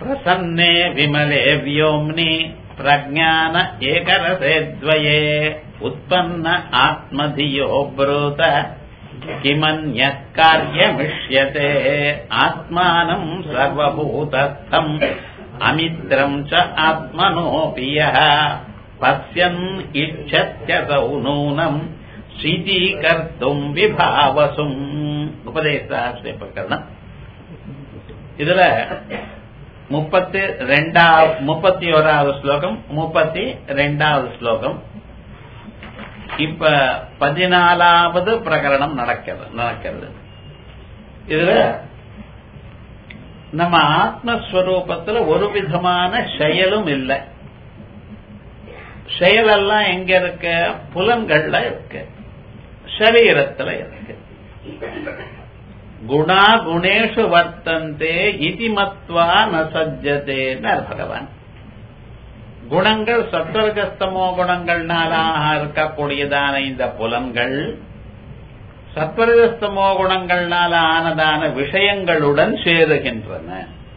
பிரசன்னே விமலே வியோம்னி பிரஜான ஏகரசே த்வயே உத்பன்ன ஆத்மதியோ ப்ரூத கிமன்யத் கார்யமிஷ்யதே ஆத்மானம் சர்வபூதஸ்தம் அமித்ரம் ச ஆத்மனோபியः பஸ்யன் இச்சத்யசௌ நூனம் ஸ்ரீதீகர்த்தும் விபாவசும். உபதேசாஸ்திர பிரகரணம். இதுல 31வது ஸ்லோகம் 32வது ஸ்லோகம். இப்ப 14வது பிரகரணம் நடக்கிறது. இதுல நம்ம ஆத்மஸ்வரூபத்துல ஒரு விதமான செயலும் இல்லை. செயலெல்லாம் எங்க இருக்கு? புலன்கள்ல இருக்கு, சரீரத்துல இருக்கு. குணா குணேஷு வர்த்தந்தே இதி மத்வா ந சஜ்ஜதேன்னார் பகவான். குணங்கள் சத்வரஜஸ்தமோ குணங்கள்னால இருக்கக்கூடியதான இந்த புலன்கள் சத்வரஜஸ்தமோ குணங்கள்னால ஆனதான விஷயங்களுடன் சேருகின்றன.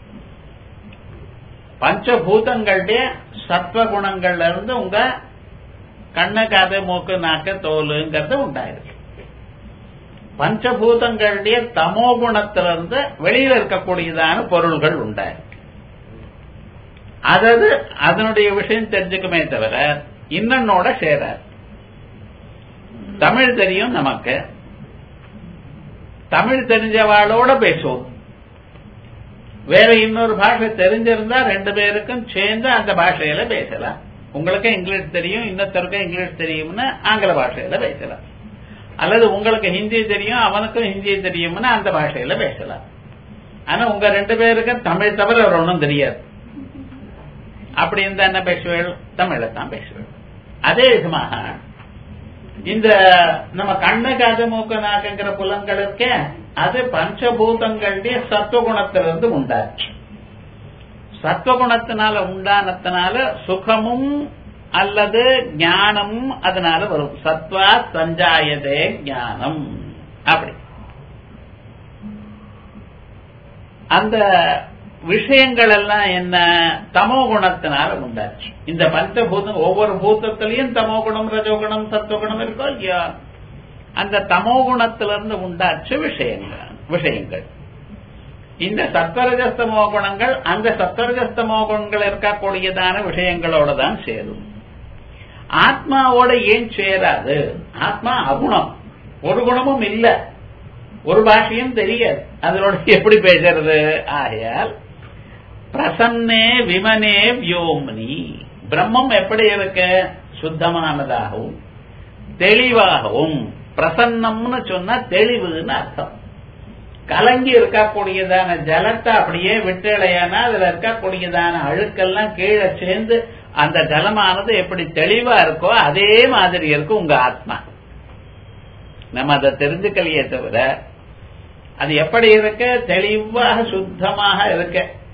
பஞ்சபூதங்களுடைய சத்வகுணங்கள்ல இருந்து உங்க கண்ணு, காது, மூக்கு, நாக்கு, தோலுங்கிறது உண்டாயிருக்கு. பஞ்சபூதங்களுடைய தமோ குணத்திலிருந்து வெளியில இருக்கக்கூடியதான பொருள்கள் உண்டாயிருக்கு. அதாவது அதனுடைய விஷயம் தெரிஞ்சுக்குமே தவிர இன்னொன்னோட சேராது. தமிழ் தெரியும் நமக்கு, தமிழ் தெரிஞ்சவாளோட பேசுவோம். வேற இன்னொரு பாஷை தெரிஞ்சிருந்தா ரெண்டு பேருக்கும் சேர்ந்து அந்த பாஷையில பேசலாம். உங்களுக்கு இங்கிலீஷ் தெரியும், இன்னொருத்தருக்கும் இங்கிலீஷ் தெரியும்னு ஆங்கில பாஷையில பேசலாம். அல்லது உங்களுக்கு ஹிந்தி தெரியும், அவனுக்கும் ஹிந்தி தெரியும்னு அந்த பாஷையில பேசலாம். ஆனா உங்க ரெண்டு பேருக்கும் தமிழ் தவிர ஒரு ஒன்றும் தெரியாது. அப்படி இருந்தா என்ன பேசுவேள்? தமிழை தான் பேசுவேள். அதே விதமாக இந்த நம்ம கண்ணு, காது, மூக்கு, நாக்குங்கிற புலன்கள் இருக்க அது பஞ்சபூதங்களுடைய சத்துவகுணத்திலிருந்து உண்டாச்சு. சத்துவகுணத்தினால உண்டானத்தினால சுகமும் அல்லது ஞானமும் அதனால வரும். சத்வா சஞ்சாயதே ஞானம். அப்படி அந்த விஷயங்கள் எல்லாம் என்ன? தமோ குணத்தினால உண்டாச்சு. இந்த பஞ்சபூதம் ஒவ்வொரு பூதத்திலையும் தமோ குணம், ரஜோகுணம், சத்துவகுணம் இருக்கோ இல்லையா? அந்த தமோ குணத்திலிருந்து உண்டாச்சு விஷயங்கள். இந்த சத்வரஜஸ்தமோ குணங்கள் அந்த சத்வரஜஸ்தமோ குணங்கள் இருக்கக்கூடியதான விஷயங்களோட தான் சேரும். ஆத்மாவோட ஏன் சேராது? ஆத்மா அகுணம், ஒரு குணமும் இல்ல, ஒரு பாஷையும் தெரியாது, அதனோட எப்படி பேசுறது? ஆகையால் பிரசன்னே விமனே வியோம்னி, பிரம்மம் எப்படி இருக்கு? சுத்தமானதாகவும் தெளிவாகவும். பிரசன்னம்னு சொன்னா தெளிவுன்னு அர்த்தம். கலங்கி இருக்கக்கூடியதான ஜலத்தை அப்படியே விட்டலையானா அதுல இருக்கக்கூடியதான அழுக்கெல்லாம் கீழே சேர்ந்து அந்த ஜலமானது எப்படி தெளிவா இருக்கோ அதே மாதிரி இருக்கும் உங்க ஆத்மா. நம்ம அதை தெரிஞ்சுக்கலையே தவிர அது எப்படி இருக்க? தெளிவாக சுத்தமாக இருக்க.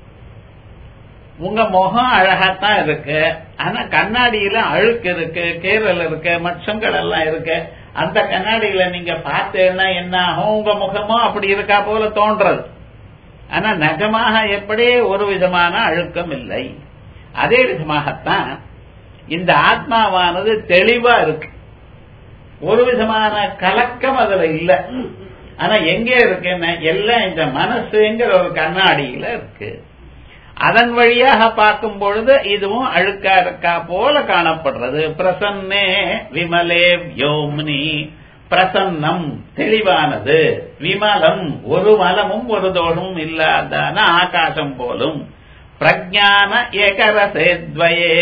உங்க முகம் அழகாத்தான் இருக்கு, ஆனா கண்ணாடியில அழுக்கு இருக்கு, கீரல் இருக்கு, மச்சங்கள் எல்லாம் இருக்கு. அந்த கண்ணாடியில நீங்க பார்த்தேன்னா என்ன ஆகும்? உங்க முகமும் அப்படி இருக்கா போல தோன்றது. ஆனா நிஜமாக எப்படி? ஒரு விதமான அழுக்கம் இல்லை. அதே விதமாகத்தான் இந்த ஆத்மாவானது தெளிவா இருக்கு, ஒரு விதமான கலக்கம் அதுல இல்ல. ஆனா எங்க இருக்குன்னா எல்லாம் இந்த மனசுங்கிற ஒரு கண்ணாடியில இருக்கு. அதன் வழியாக பார்க்கும் பொழுது இதுவும் அழுக்கா இருக்கா போல காணப்படுறது. பிரசன்னே விமலே வியோம்னி, பிரசன்னம் தெளிவானது, விமலம் ஒரு மலமும் ஒரு தோஷமும் இல்லாதான ஆகாசம் போலும், பிரஜான ஏகரசேத்வயே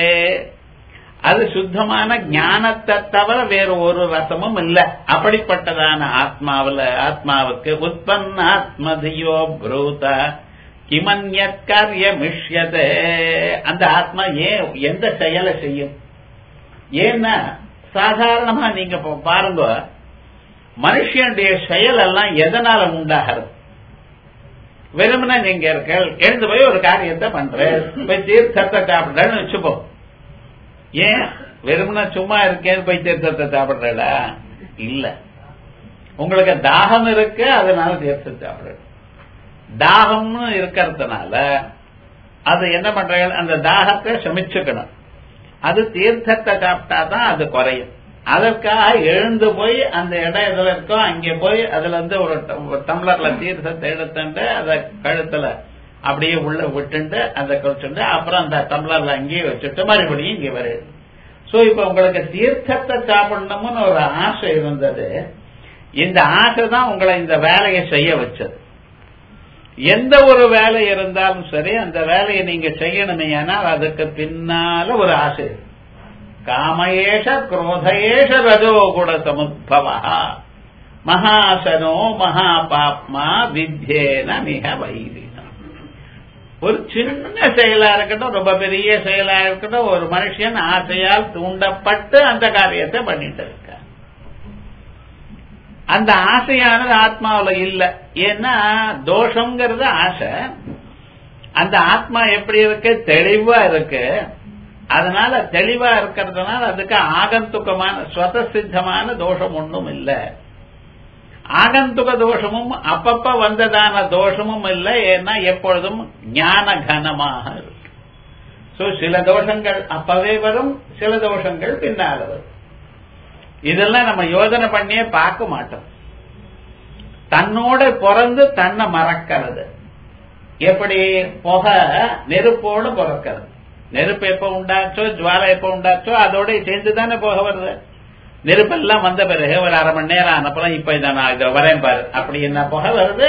அது சுத்தமான ஞானத்தை தவிர வேறு ஒரு ரசமும் இல்ல. அப்படிப்பட்டதான ஆத்மாவுக்கு உற்பன்ன ஆத்மதியோ ப்ரூத கிமன்யத் காரியமிஷ்யதே, அந்த ஆத்மா ஏன் எந்த செயலை செய்யும்? ஏன்னா சாதாரணமா நீங்க பாருங்க, மனுஷனுடைய செயல் எல்லாம் எதனால உண்டாகிறது? வெறுமனே நீங்க இருக்க எழுந்து போய் ஒரு காரியத்தை பண்ற, போய் தீர்த்தத்தை சாப்பிடுறேன்னு வச்சுப்போம். ஏன் வெறுமனே சும்மா இருக்கேன்னு போய் தீர்த்தத்தை சாப்பிடுறல? இல்ல, உங்களுக்கு தாகம் இருக்கு, அதனால தீர்த்தத்தை சாப்பிடுற. தாகம்னு இருக்கிறதுனால அது என்ன பண்றாங்க, அந்த தாகத்தை சமிச்சுக்கணும். அது தீர்த்தத்தை சாப்பிட்டா தான் அது குறையும். அதற்காக எழுந்து போய் அந்த இடம் எதுல இருக்கோ அங்கே போய் அதுல இருந்து ஒரு டம்ளர்ல தீர்த்தத்தை எடுத்துட்டு அதை கழுத்துல அப்படியே உள்ள விட்டுட்டு அதை குடிச்சுட்டு அப்புறம் அந்த டம்ளர்ல அங்கேயே வச்சுட்டு மறுபடியும் இங்கே வருது. சோ இப்ப உங்களுக்கு தீர்த்தத்தை சாப்பிடணும்னு ஒரு ஆசை இருந்தது. இந்த ஆசை தான் உங்களை இந்த வேலையை செய்ய வச்சது. எந்த ஒரு வேலை இருந்தாலும் சரி அந்த வேலையை நீங்க செய்யணுமே, ஆனால் அதுக்கு பின்னால ஒரு ஆசை. காமயேஷ குரோதயேஷ ரஜோ குண சமுத்பவ மகாசனோ மகாபாப்மா வித்யேன மிக வைரினம். ஒரு சின்ன செயலா இருக்கட்டும், ரொம்ப பெரிய செயலா இருக்கட்டும், ஒரு மனுஷன் ஆசையால் தூண்டப்பட்டு அந்த காரியத்தை பண்ணிட்டு இருக்க. அந்த ஆசையானது ஆத்மாவில இல்ல. ஏன்னா தோஷங்கிறது ஆசை. அந்த ஆத்மா எப்படி இருக்கு, தெளிவா இருக்கு. அதனால தெளிவா இருக்கிறதுனால அதுக்கு ஆகந்துக்கமான ஸ்வதசித்தமான தோஷம் ஒன்றும் இல்ல. ஆகந்துக தோஷமும் அப்பப்ப வந்ததான தோஷமும் இல்லை. ஏன்னா எப்பொழுதும் ஞான கனமாக இருக்கு. சோ சில தோஷங்கள் அப்பவே வரும், சில தோஷங்கள் பின்னால வரும். இதெல்லாம் நம்ம யோசனை பண்ணியே பார்க்க மாட்டோம். தன்னோட பிறந்து தன்னை மறக்கிறது. எப்படி புகை நெருப்போடு பிறக்கிறது. நெருப்பு எப்ப உண்டாச்சோ, ஜுவாலை எப்ப உண்டாச்சோ அதோட சேர்ந்துதானே புகை வருது. நெருப்பெல்லாம் வந்த பிறகு ஒரு அரை மணி நேரம் அனுப்புறம், இப்ப இதை நான் இதை வரேன் பாரு அப்படி என்ன புகை வருது.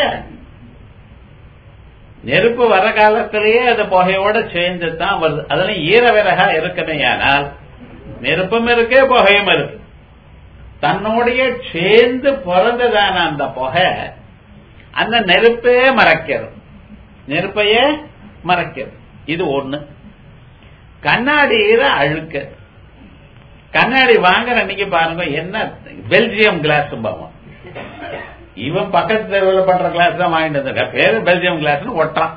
நெருப்பு வர காலத்திலேயே அது புகையோட சேர்ந்து தான் வருது. அதெல்லாம் ஈர விறகா இருக்கணும். ஆனால் நெருப்பும் இருக்கு, புகையும் இருக்கு. தன்னோடைய சேர்ந்து பிறந்ததான அந்த புகை அந்த நெருப்பே மறைக்கிறது, நெருப்பையே மறைக்கிறது. இது ஒண்ணு. கண்ணாடியில அழுக்கு. கண்ணாடி வாங்குற அன்னைக்கு பாருங்க, என்ன பெல்ஜியம் கிளாஸ் பாவம். இவன் பக்கத்து தெருவில் பண்ற கிளாஸ் தான் வாங்கிட்டு வந்திருக்க, பேரு பெல்ஜியம் கிளாஸ் ஒட்டான்.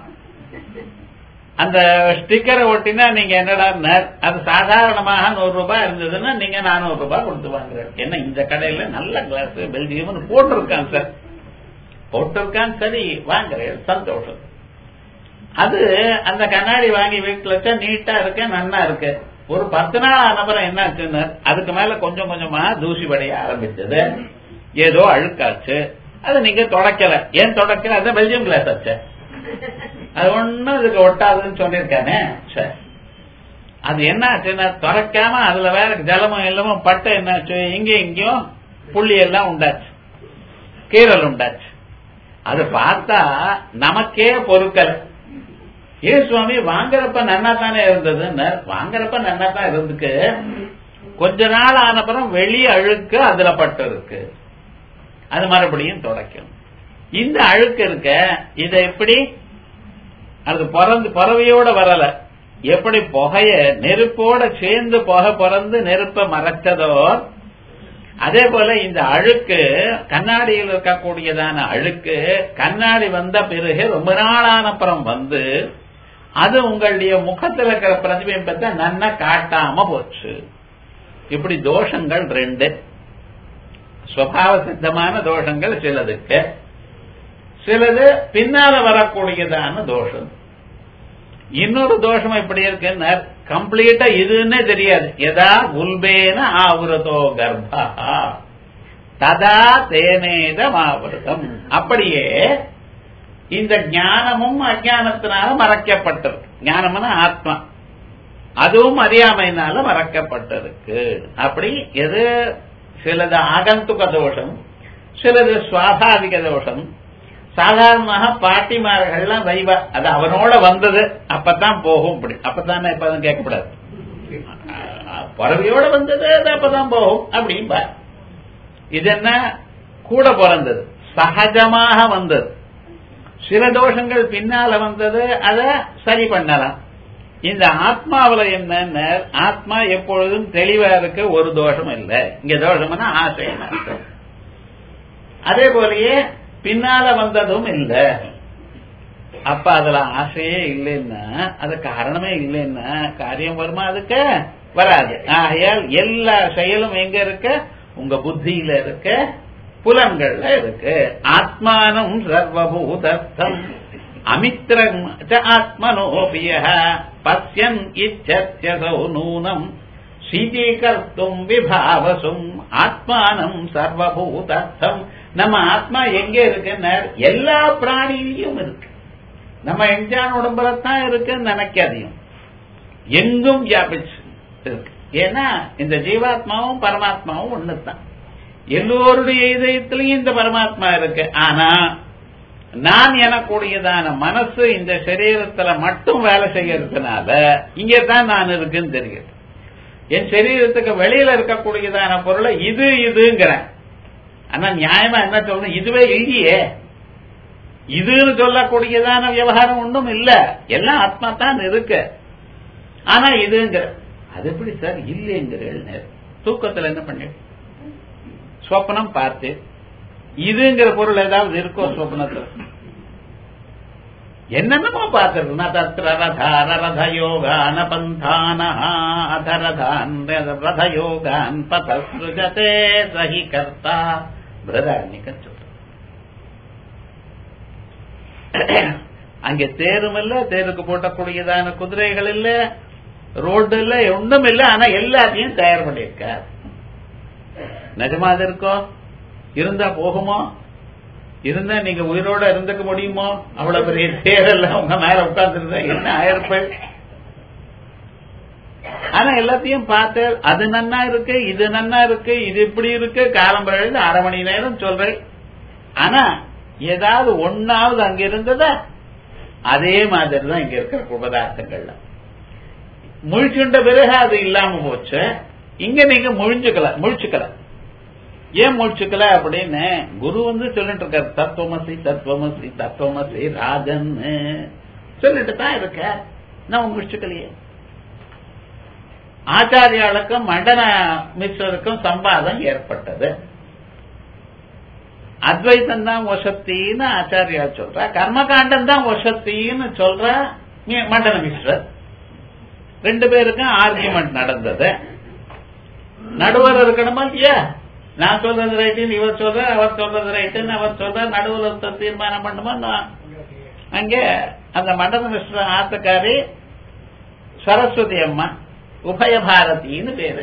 அந்த ஸ்டிக்கரை ஒட்டினா நீங்க என்னடா, அது சாதாரணமாக 100 ரூபாய் இருந்ததுன்னா நீங்க 400 ரூபாய் கொடுத்து வாங்குறேன். என்ன இந்த கடையில நல்ல கிளாஸ் பெல்ஜியம் போட்டிருக்கான் சார், போட்டிருக்கான், சரி வாங்குறேன், சந்தோஷம். அது அந்த கண்ணாடி வாங்கி வீட்டுல வச்சா நீட்டா இருக்கு, நன்னா இருக்கு. ஒரு 10 நாள் ஆனப்புறம் என்ன ஆச்சுன்னு அதுக்கு மேல கொஞ்சம் கொஞ்சமா தூசி படைய ஆரம்பிச்சது, ஏதோ அழுக்காச்சு. அது நீங்க தொடக்கல. ஏன் தொடக்கல? அது பெல்ஜியம் கிளாஸ் ஆச்சு, அது ஒண்ணும் இதுக்கு ஒட்டாதுன்னு சொல்லியிருக்கானே. சரி, அது என்ன ஆச்சுன்னா துறக்காம அதுல வேற ஜலமும் எல்லாமும் பட்டு என்னாச்சு, இங்கேயும் புள்ளி எல்லாம் உண்டாச்சு, கீரல் உண்டாச்சு. அது பார்த்தா நமக்கே பொறுக்கல. ஏ சுவாமி வாங்குறப்ப நன்னா தானே இருந்ததுன்னு. வாங்குறப்ப நன்னா தான் இருந்துக்கு, கொஞ்ச நாள் ஆனப்புறம் வெளியே அழுக்கு அதுல பட்டு இருக்கு, அது மறுபடியும் தொடக்கும். இந்த அழுக்கு இருக்க இத எப்படி, அது பறவையோட வரல, எப்படி புகைய நெருப்போட சேர்ந்து புகை பிறந்து நெருப்ப மறைச்சதோ அதே போல இந்த அழுக்கு கண்ணாடியில் இருக்கக்கூடியதான அழுக்கு கண்ணாடி வந்த பிறகு ரொம்ப நாளான அப்புறம் வந்து அது உங்களுடைய முகத்தில் இருக்கிற பிரதிபிம்பத்தை நன்னா காட்டாம போச்சு. இப்படி தோஷங்கள் 2. ஸ்வபாவ சித்தமான தோஷங்கள் சிலதுக்கு, சிலது பின்னால வரக்கூடியதான தோஷம். இன்னொரு தோஷம் எப்படி இருக்குன்னு கம்ப்ளீட்டா இதுன்னே தெரியாது. எதா உல்பேன ஆவருதோ கர்ப்பா ததா தேனேதம் ஆவருதம். அப்படியே இந்த ஞானமும் அஜானத்தினால மறைக்கப்பட்டிருக்கு. ஞானம்னா ஆத்மா, அதுவும் அறியாமையினால மறைக்கப்பட்டிருக்கு. அப்படி எது சிலது ஆகந்துக தோஷம், சிலது சுவாபாவிக தோஷம். சாதாரணமாக பாட்டிமார்கள்லாம் வைவா, அது அவனோட வந்தது அப்பதான் போகும். இப்படி அப்பதானே இப்பதான் கேட்கக்கூடாது, பறவையோட வந்தது அது அப்பதான் போகும் அப்படின்பா. இது என்ன கூட பிறந்தது, சகஜமாக வந்தது. சில தோஷங்கள் பின்னால வந்தது, அதை சரி பண்ணலாம். இந்த ஆத்மாவில என்ன, ஆத்மா எப்பொழுதும் தெளிவா இருக்கு, ஒரு தோஷம் இல்லை. இங்க தோஷம்னா ஆசைன்னு அர்த்தம். அதே போலயே பின்னால வந்ததும் இல்ல. அப்ப அதுல ஆசையே இல்லைன்னா, அது காரணமே இல்லைன்னா காரியம் வருமா? அதுக்கு வராது. ஆகையால் எல்லா செயலும் எங்க இருக்க, உங்க புத்தியில இருக்க, புலன்கள்ல இருக்கு. ஆத்மானம் சர்வபூதஸ்தம் அமித்ரம் ஆத்மனோபிய பஸ்யன் இச்சத்யசௌ நூனம் சீதீகர்த்தும் விபாவசும் ஆத்மானம் சர்வபூதர்த்தம். நம்ம ஆத்மா எங்க இருக்குன்னு எல்லா பிராணியிலையும் இருக்கு. நம்ம எஞ்சான் உடம்புலத்தான் இருக்குன்னு நினைக்காதையும் எங்கும் வியாபிச்சு இருக்கு. ஏன்னா இந்த ஜீவாத்மாவும் பரமாத்மாவும் ஒண்ணுதான். எல்லோருடைய இதயத்திலையும் இந்த பரமாத்மா இருக்கு. ஆனா நான் எனக்கூடியதான மனசு இந்த சரீரத்துல மட்டும் வேலை செய்யறதுனால இங்கதான் நான் இருக்குன்னு தெரியுது. என் சரீரத்துக்கு வெளியில இருக்கக்கூடியதான பொருளை இது இதுங்கிறேன். ஆனா நியாயமா என்ன சொல்லணும், இதுவே இல்லையே. இதுன்னு சொல்லக்கூடியதான விவகாரம் ஒன்றும் இல்ல, எல்லாம் ஆத்மா தான் இருக்கு. ஆனா இதுங்கிற அது எப்படி சார் இல்லைங்கிற தூக்கத்துல என்ன பண்ண சொப்னம் பார்த்து இதுங்கிற பொருள் ஏதாவது இருக்கோ சொப்னத்துல? என்னென்னமோ பார்த்திருக்குன்னா ரதயோகான பந்தான ரதயோகான் பதே சஹி கர்த்தா பிரதாரணிக்க சொல்ற. அங்கே தேரும் இல்ல, தேருக்கு போட்டக்கூடியதான குதிரைகள் இல்ல, ரோடு இல்ல, ஒன்றும் இல்ல. ஆனா எல்லாத்தையும் தயார் பண்ணியிருக்க. நிஜமா அது இருக்கோ? இருந்தா போகுமோ? இருந்தா நீங்க உயிரோட இருந்துக்க முடியுமோ? அவ்வளவு பெரிய தேரெல்லாம் உங்க மேல உட்கார்ந்து என்ன ஆயிருப்பேன். ஆனா எல்லாத்தையும் பார்த்து அது நன்னா இருக்கு, இது நன்னா இருக்கு, இது இப்படி இருக்கு, காலம்பரம் 1/2 மணி நேரம் சொல்றேன். ஆனா ஏதாவது ஒன்னாவது அங்க இருந்ததா? அதே மாதிரிதான் இங்க இருக்கிற பதார்த்தங்கள்ல முழிச்சுண்ட பிறகு அது இல்லாம போச்சு. இங்க நீங்க முழிச்சுக்கல. ஏன் முழிச்சுக்கல அப்படின்னு குரு சொல்லிட்டு இருக்காரு. தத்துவமசி தத்துவமசி தத்துவமசி ராஜன் சொல்லிட்டு தான் இருக்க. நான் முழிச்சுக்கலையே. ஆச்சாரியாளுக்கும் மண்டன மிஸ்ரருக்கும் சம்பாதம் ஏற்பட்டது. அத்வைத்தம் தான் வசத்தின்னு ஆச்சாரியா சொல்ற, கர்மகாண்டம் தான் வசத்தின்னு சொல்ற மண்டன மிஸ்ரர். 2 பேருக்கும் ஆர்குமெண்ட் நடந்தது. நடுவர் இருக்கணுமா இல்லையா? நான் சொல்றது ரைட்டுன்னு இவர் சொல்ற, அவர் சொல்றது ரைட்டுன்னு அவர் சொல்ற, நடுவில் தீர்மானம் பண்ணுமா? அங்கே அந்த மண்டன மிஸ்ரர் ஆத்துக்காரி சரஸ்வதி அம்மா, உபய பாரதின்னு பேரு.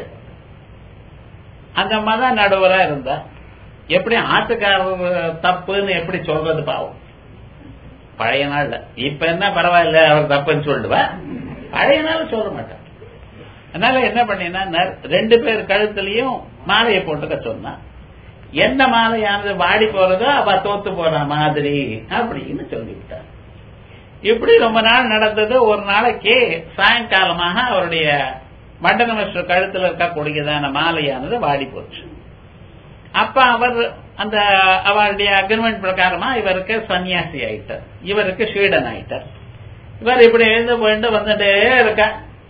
அந்த அம்மா தான் நடுவரா இருந்தா. எப்படி ஆத்துக்காரர் தப்புன்னு எப்படி சொல்றது பாவம். பழைய நாள்ல இப்ப என்ன பரவாயில்ல அவர் தப்புன்னு சொல்லுவா, பழைய நாள் சொல்ல மாட்டான். அதனால என்ன பண்ணினா 2 பேர் கழுத்துலயும் மாலையை போட்டுக்க சொன்னா, எந்த மாலையானது வாடி போறதோ அவ தோத்து போற மாதிரி அப்படின்னு சொல்லிவிட்டார். இப்படி ரொம்ப நாள் நடந்தது. ஒரு நாளைக்கு சாயங்காலமாக அவருடைய மண்டன மிஸ்ரர் கழுத்துல இருக்கக்கூடியதான மாலையானது வாடி போச்சு. அப்ப அவர் அந்த அவருடைய அக்ரிமெண்ட் பிரகாரமா இவருக்கு சன்னியாசி ஆயிட்டார், இவருக்கு ஸ்வீடன் ஆயிட்டார். இவர் இப்படி எழுந்து போயிட்டு வந்துட்டே இருக்க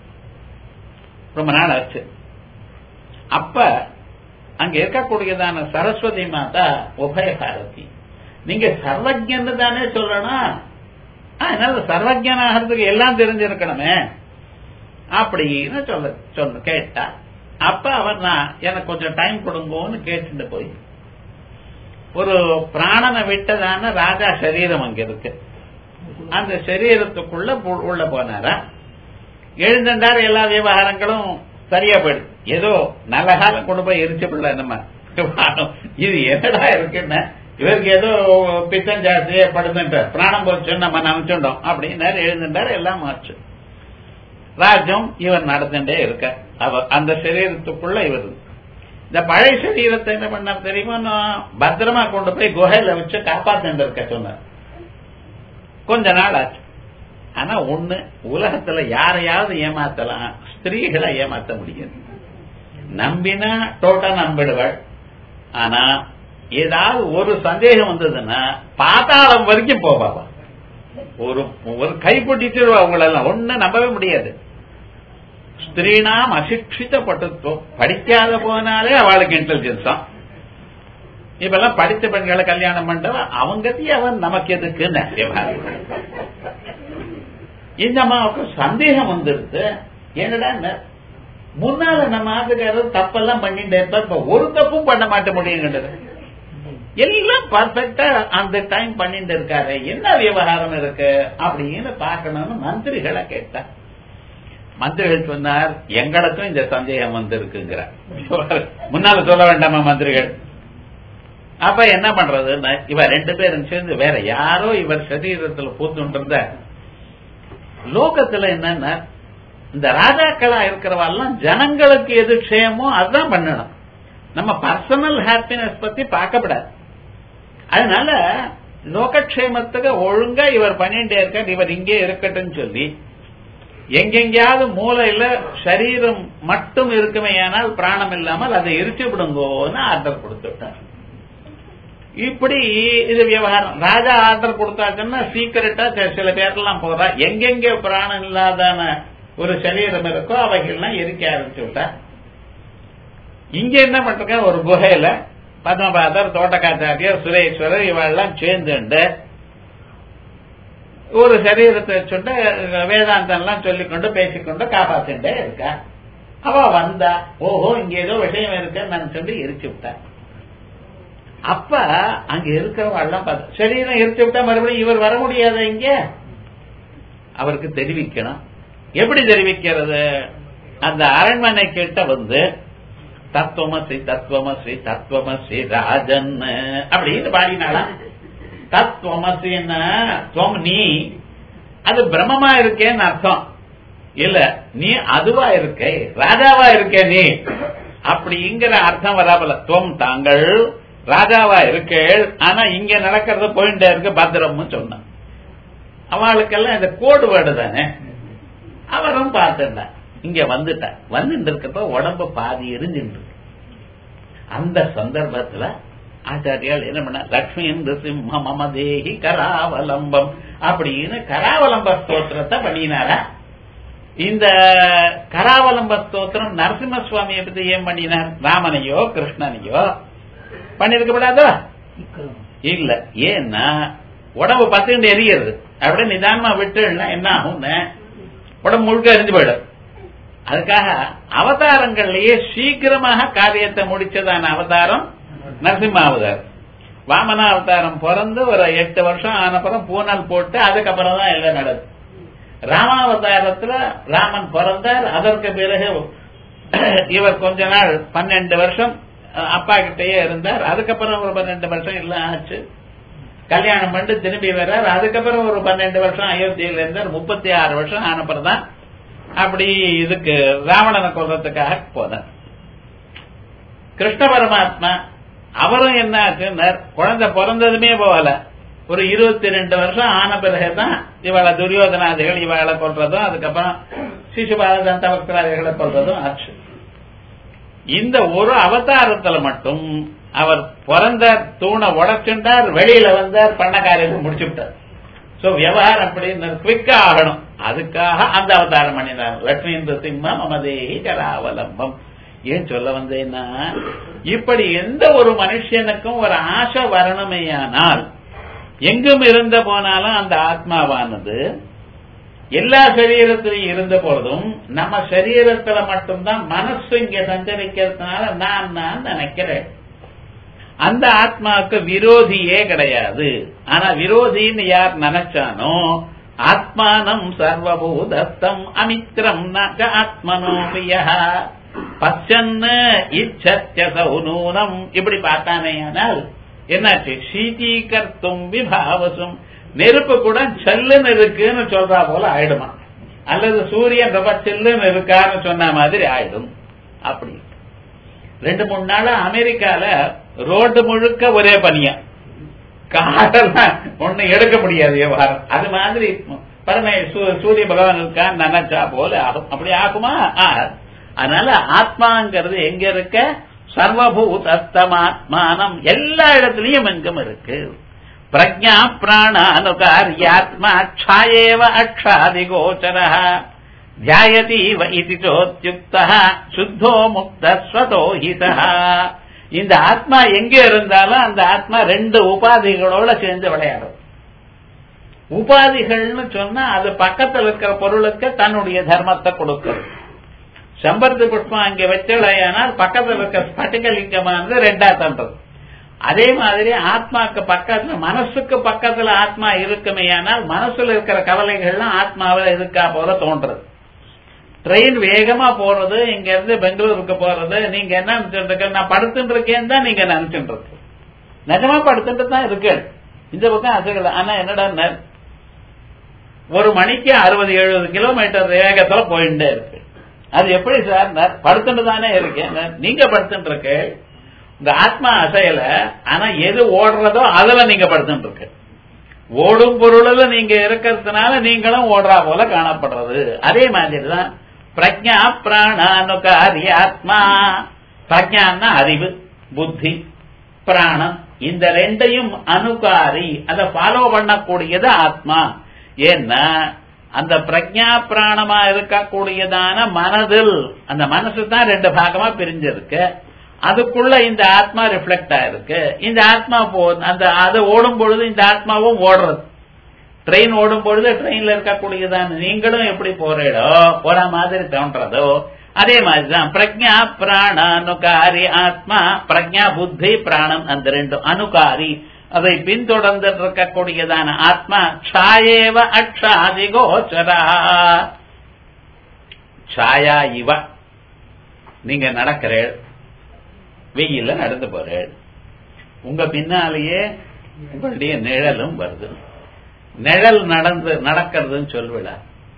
ரொம்ப நாள் ஆச்சு. அப்ப அங்க இருக்கக்கூடியதான சரஸ்வதி மாதா உபய பாரதி, நீங்க சர்வஜன்னு தானே சொல்லணும், அதனால சர்வஜனாகிறதுக்கு எல்லாம் தெரிஞ்சிருக்கணுமே அப்படின்னு சொல்ல கேட்டா. அப்ப அவர் எனக்கு கொஞ்சம் டைம் கொடுங்கன்னு கேட்டுட்டு போய் ஒரு பிராணனை விட்டதான ராஜா சரீரம் அங்க இருக்கு, அந்த சரீரத்துக்குள்ள உள்ள போனாரா. எழுந்தாரு. எல்லா விவகாரங்களும் சரியா போயிடுது. ஏதோ நல்ல காலம் கொண்டு போய் எரிச்சு பிள்ள நம்ம இது என்னடா இருக்குன்னு இவருக்கு ஏதோ பித்தம் ஜாஸ்தியே படுதுன்ற பிராணம் போச்சுன்னு நம்ம நினைச்சுட்டோம் அப்படின்னு எழுந்துட்டாரு. எல்லாம் ஆச்சு. ராஜ்யம் இவர் நடந்துட்டே இருக்க. அவர் அந்த சரீரத்துக்குள்ள இவர் இந்த பழைய சரீரத்தை என்ன பண்ணார் தெரியுமா, பத்திரமா கொண்டு போய் குகையில வச்சு காப்பாத்திட்டு இருக்க சொன்னார். கொஞ்ச நாள் ஆச்சு. ஆனா ஒண்ணு, உலகத்துல யாரையாவது ஏமாத்தலாம், ஸ்திரீகளை ஏமாத்த முடியாது. நம்பினா டோட்டா நம்பிடுவாள். ஆனா ஏதாவது ஒரு சந்தேகம் வந்ததுன்னா பாதாளம் வரைக்கும் போவாவா, ஒரு கைப்பற்றிடுவா. அவங்களெல்லாம் ஒண்ணு நம்பவே முடியாது. ஸ்திரீனாம் அசிக்ஷித பட்டுத்துவம், படிக்காத போனாலே அவளுக்கு இன்டெலிஜென்ஸ் தான். இப்பெல்லாம் படித்த பெண்களை கல்யாணம் பண்றவன் அவங்கத்தையும் அவன் நமக்கு எதுக்குன்னு இந்த அம்மாவுக்கு சந்தேகம் வந்துருது. என்னடா முன்னால நம்ம ஆத்துக்காரர் தப்பெல்லாம் பண்ணிட்டு இருப்பா, இப்ப ஒரு தப்பும் பண்ண மாட்ட முடியுங்கிறது. எல்லாம் பர்ஃபெக்டா அந்த டைம் பண்ணிட்டு இருக்காரு, என்ன விவகாரம் இருக்கு அப்படின்னு பாக்கணும்னு மந்திரிகளை கேட்டார். மந்திரிகள் சொன்னார், எங்களுக்கும் இந்த சந்தேகம் வந்திருக்குங்கிறார். முன்னால சொல்ல வேண்டாமா மந்திரிகள்? அப்ப என்ன பண்றதுன்னா, இவர் 2 பேரும் சேர்ந்து வேற யாரோ இவர் சரீரத்துல பூத்துட்டு இருந்த லோகத்துல என்னன்னா, இந்த ராஜாக்களா இருக்கிறவெல்லாம் ஜனங்களுக்கு எது க்ஷேமோ அதுதான் பண்ணணும், நம்ம பர்சனல் ஹாப்பினஸ் பத்தி பார்க்கப்படாது. அதனால லோகக்ஷேமத்துக்கு ஒழுங்கா இவர் பண்ணிட்டே இருக்க, இவர் இங்கே இருக்கட்டும் சொல்லி எங்கெங்கயாவது மூலையில சரீரம் மட்டும் இருக்குமே, ஆனால் பிராணம் இல்லாமல் அதை எரிச்சு விடுங்கோன்னு ஆர்டர் கொடுத்துட்டார். இப்படி இது விவகாரம். ராஜா ஆர்டர் கொடுத்தாச்சுன்னா சீக்கிரட்டா சில பேர்லாம் போறா, எங்கெங்க பிராணம் இல்லாதான ஒரு சரீரம் இருக்கோ அவைகள்லாம் எரிக்க ஆரம்பிச்சு விட்டா. இங்க என்ன பண்ற, ஒரு குகையில பத்மபாதர், தோட்டக்காச்சாரியர், சுரேஸ்வரர் இவெல்லாம் சேர்ந்துண்டு ஒரு சரீரத்தை சொல்லிட்டு வேதாந்தம் எல்லாம் சொல்லிக்கொண்டு பேசிக்கொண்டு காப்பாத்திட்டே இருக்கா. அவ வந்தா, ஓஹோ இங்க ஏதோ விஷயம் இருக்குன்னு சொல்லி எரிச்சு விட்டா. அப்ப அங்க இருக்கிறவெல்லாம் பார்த்து சரீரம் எரிச்சு விட்டா மறுபடியும் இவர் வர முடியாத, இங்க அவருக்கு தெரிவிக்கணும். எப்படி தெரிவிக்கிறது? அந்த அரண்மனை கிட்ட வந்து தத்துவமசி தத்துவமசி தத்துவமசி ராஜன் அப்படின்னு பாடினாலாம். தத்துவமசின்னா நீ அது பிரம்மமா இருக்கேன்னு அர்த்தம் இல்ல, நீ அதுவா இருக்க, ராஜாவா இருக்க நீ அப்படிங்கிற அர்த்தம் வராபல. துவம் தாங்கள் ராஜாவா இருக்கே, ஆனா இங்க நடக்கிறது போயிட்டே இருக்கு பத்திரம்னு சொன்ன. அவளுக்கெல்லாம் இந்த கோடு வேர்டு தானே. அவரும் பார்த்துட்டா, இங்க வந்துட்டா. வந்துட்டு இருக்கப்ப உடம்பு பாதி எரிஞ்சுட்டு இருக்கு. அந்த சந்தர்ப்பத்துல ஆச்சாரியால் என்ன பண்ண, லட்சுமி சிம்ம மம தேகி கராவலம்பம் அப்படின்னு கராவலம்ப ஸ்தோத்திரத்தை பண்ணினாரா. இந்த கராவலம்ப ஸ்தோத்திரம் நரசிம்ம சுவாமியை பத்தி ஏன் பண்ணினார்? ராமனையோ கிருஷ்ணனையோ பண்ணிருக்கப்படாதோ இல்ல. ஏன்னா உடம்பு பத்துண்டு எரியுது, அப்படியே நிதானமா விட்டு என்ன ஆகும், உடம்பு முழுக்க எரிஞ்சு போயிடும். அதுக்காக அவதாரங்கள்லயே சீக்கிரமாக காரியத்தை முடிச்சதான அவதாரம் நரசிம்ம அவதாரம். வாமன அவதாரம் பிறந்து ஒரு 8 வருஷம் ஆனப்புறம் பூனல் போட்டு அதுக்கப்புறம் தான் எல்லாம் நடக்குது. ராமாவதாரத்துல ராமன் பிறந்தார், அதற்கு பிறகு இவர் கொஞ்ச நாள் 12 வருஷம் அப்பா கிட்டயே இருந்தார். அதுக்கப்புறம் ஒரு 12 வருஷம் எல்லாம் ஆச்சு. கல்யாணம் பண்ணி திரும்பி வர்றார். அதுக்கப்புறம் ஒரு 12 வருஷம் அயோத்தியில இருந்தார். 36 வருஷம் ஆனப்புறம் தான் அப்படி இதுக்கு ராவணனை கொல்றதுக்காக போனார். கிருஷ்ண பரமாத்மா அவரும் என்ன ஆச்சுன்னார், குழந்தை பிறந்ததுமே போகல, ஒரு 22 வருஷம் ஆன பிறகுதான் இவளை துரியோதனாதிகள் இவளை கொல்றதும் அதுக்கப்புறம் சிசுபால தந்தபக்தராதிகளை கொல்றதும் ஆச்சு. இந்த ஒரு அவதாரத்துல மட்டும் அவர் பிறந்த தூணை உடைச்சுட்டார், வெளியில வந்தார், பண்ண காரியத்தை முடிச்சுட்டார். சோ விவகாரம் அப்படின்னு குவிக்கா ஆகணும். அதுக்காக அந்த அவதாரம் பண்ணினார். லட்சுமி சிம்ம மமதேகி கராவலம்பம். ஏன் சொல்ல வந்தேன்னா, இப்படி எந்த ஒரு மனுஷனுக்கும் ஒரு ஆசை வரணுமேயானால் எங்கும் இருந்த போனாலும் அந்த ஆத்மாவானது எல்லா சரீரத்திலையும் இருந்த போதும் நம்ம சரீரத்துல மட்டும்தான் மனசு இங்க சஞ்சரிக்கிறதுனால நான் நினைக்கிறேன். அந்த ஆத்மாவுக்கு விரோதியே கிடையாது. ஆனா விரோதின்னு யார் நினைச்சானோ, ஆத்மானம் சர்வபூதஸ்தம் அமித்ரம் ந ஆத்மனோ பிரியா பச்சன்னு இச்சத்ய சௌநூனம் இப்படி பார்த்தானேயானால் என்னாச்சு, சீதீகர்த்தும் விபாவசும் நெருப்பு கூட செல்லுன்னு இருக்குன்னு சொல்றா போல ஆயிடுமா, அல்லது சூரியன் ரொம்ப செல்லுன்னு இருக்கான்னு சொன்ன மாதிரி ஆயிடும். அப்படி 2-3 நாளா அமெரிக்கால ரோடு முழுக்க ஒரே பனியா, காரெல்லாம் ஒண்ணு எடுக்க முடியாது விவகாரம். அது மாதிரி பரம சூரிய பகவான் இருக்கான்னு நினைச்சா போல ஆகும். அப்படி ஆகுமா? அதனால ஆத்மாங்கிறது எங்க இருக்க, சர்வபூதஸ்தமாத்மானம் எல்லா இடத்துலயும் எங்கும் இருக்கு. பிரஜா பிராணானுகாரியாத்மா க்ஷாயேவ அக்ஷாதி கோச்சர தியாயதீவ இதி சோத்யுக்தா சுத்தோ முக்த ஸ்வதோ ஹிதஹ. இந்த ஆத்மா எங்க இருந்தாலும் அந்த ஆத்மா 2 உபாதிகளோட சேர்ந்து விளையாடும். உபாதிகள்னு சொன்னா அது பக்கத்தில் இருக்கிற பொருளுக்கு தன்னுடைய தர்மத்தை கொடுக்கிறது. செம்பருத்தி புஷ்பம் அங்க வச்சலையானால் பக்கத்தில் இருக்கிற ஸ்பட்டிகலிங்கமானது 2ஆ தன்றது. அதே மாதிரி ஆத்மாக்கு பக்கத்துல மனசுக்கு பக்கத்துல ஆத்மா இருக்குமே, ஆனால் மனசுல இருக்கிற கவலைகள்லாம் ஆத்மாவில இருக்கா போல தோன்றது. ட்ரெயின் வேகமா போறது, இங்க இருந்து பெங்களூருக்கு போறது, நீங்க என்ன நினைச்சுட்டு இருக்க, நான் படுத்துட்டு இருக்கேன்னு தான் நீங்க நினைச்சுட்டு இருக்கு. நிஜமா படுத்துட்டு தான் இருக்கு இந்த பக்கம் அசைகள். ஆனா என்னடா, ஒரு மணிக்கு 60-70 கிலோமீட்டர் வேகத்துல போயிட்டே இருக்கு. அது எப்படி சார்? படுத்துட்டு தானே இருக்கேன். நீங்க படுத்துட்டு இருக்கு, இந்த ஆத்மா அசையல. ஆனா எது ஓடுறதோ அதுல நீங்க படுத்துட்டு இருக்கு. ஓடும் பொருள்ல நீங்க இருக்கிறதுனால நீங்களும் ஓடுறா போல காணப்படுறது. அதே மாதிரிதான் பிரஜா பிராணானுகாரி ஆத்மா. பிரஜான்னா அறிவு, புத்தி, பிராணம், இந்த ரெண்டையும் அனுகாரி, அதை ஃபாலோ பண்ணக்கூடியது ஆத்மா. ஏன்னா அந்த பிரஜா பிராணமா இருக்கக்கூடியதான மனதில், அந்த மனசு தான் 2 பாகமா பிரிஞ்சிருக்கு. அதுக்குள்ள இந்த ஆத்மா ரிஃப்ளெக்ட் ஆயிருக்கு. இந்த ஆத்மா அந்த அது ஓடும் பொழுது இந்த ஆத்மாவும் ஓடுறது. ட்ரெயின் ஓடும் பொழுது ட்ரெயின்ல இருக்கக்கூடியதான நீங்களும் எப்படி போறீடோ போற மாதிரி தோன்றதோ அதே மாதிரிதான் பிரஜா பிராணானுகாரி ஆத்மா. பிரஜா புத்தி பிராணம் அந்த 2 அனுகாரி, அதை பின்தொடர்ந்து இருக்கக்கூடியதான ஆத்மா. சாயேவ அக்ஷாதி கோச்சரா. சாயா இவ, நீங்க நடக்கிறேள், வெயில நடந்து போறேள், உங்க பின்னாலேயே உங்களுடைய நிழலும் வருது. நிழல் நடக்கிறதுன்னு சொல்லுவிட,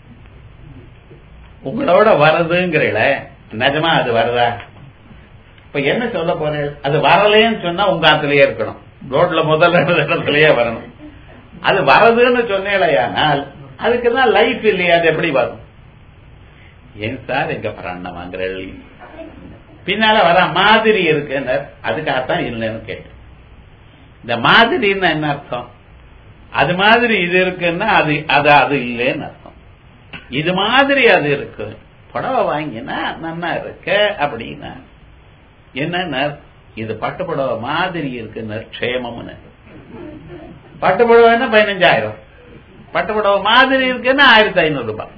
உங்களோட வருதுங்கிறீல, நிஜமா அது வருதா? இப்ப என்ன சொல்ல போறேன்? அது வரலன்னு சொன்னா உங்க ஆத்திலேயே இருக்கணும், ரோட்ல முதல்ல இடத்துலயே வரணும். அது வரதுன்னு சொன்னேலையானால் அதுக்குதான் லைஃப் இல்லையா? அது எப்படி வரும்? ஏன் சார் எங்க பிராணம் வாங்குற பின்னால வர மாதிரி இருக்கு, அதுக்காகத்தான் இல்லைன்னு கேட்டு. இந்த மாதிரின்னு என்ன அர்த்தம்? அது மாதிரி இது இருக்குன்னா அது இல்லைன்னு அர்த்தம். இது மாதிரி அது இருக்கு, புடவை வாங்கினா நன்னா இருக்கு அப்படின்னா என்ன, இது பட்டு புடவை மாதிரி இருக்குன்னு க்ஷேமம்னு. பட்டு புடவைன்னா 15,000, பட்டு புடவை மாதிரி இருக்குன்னா 1,500 ரூபாய்.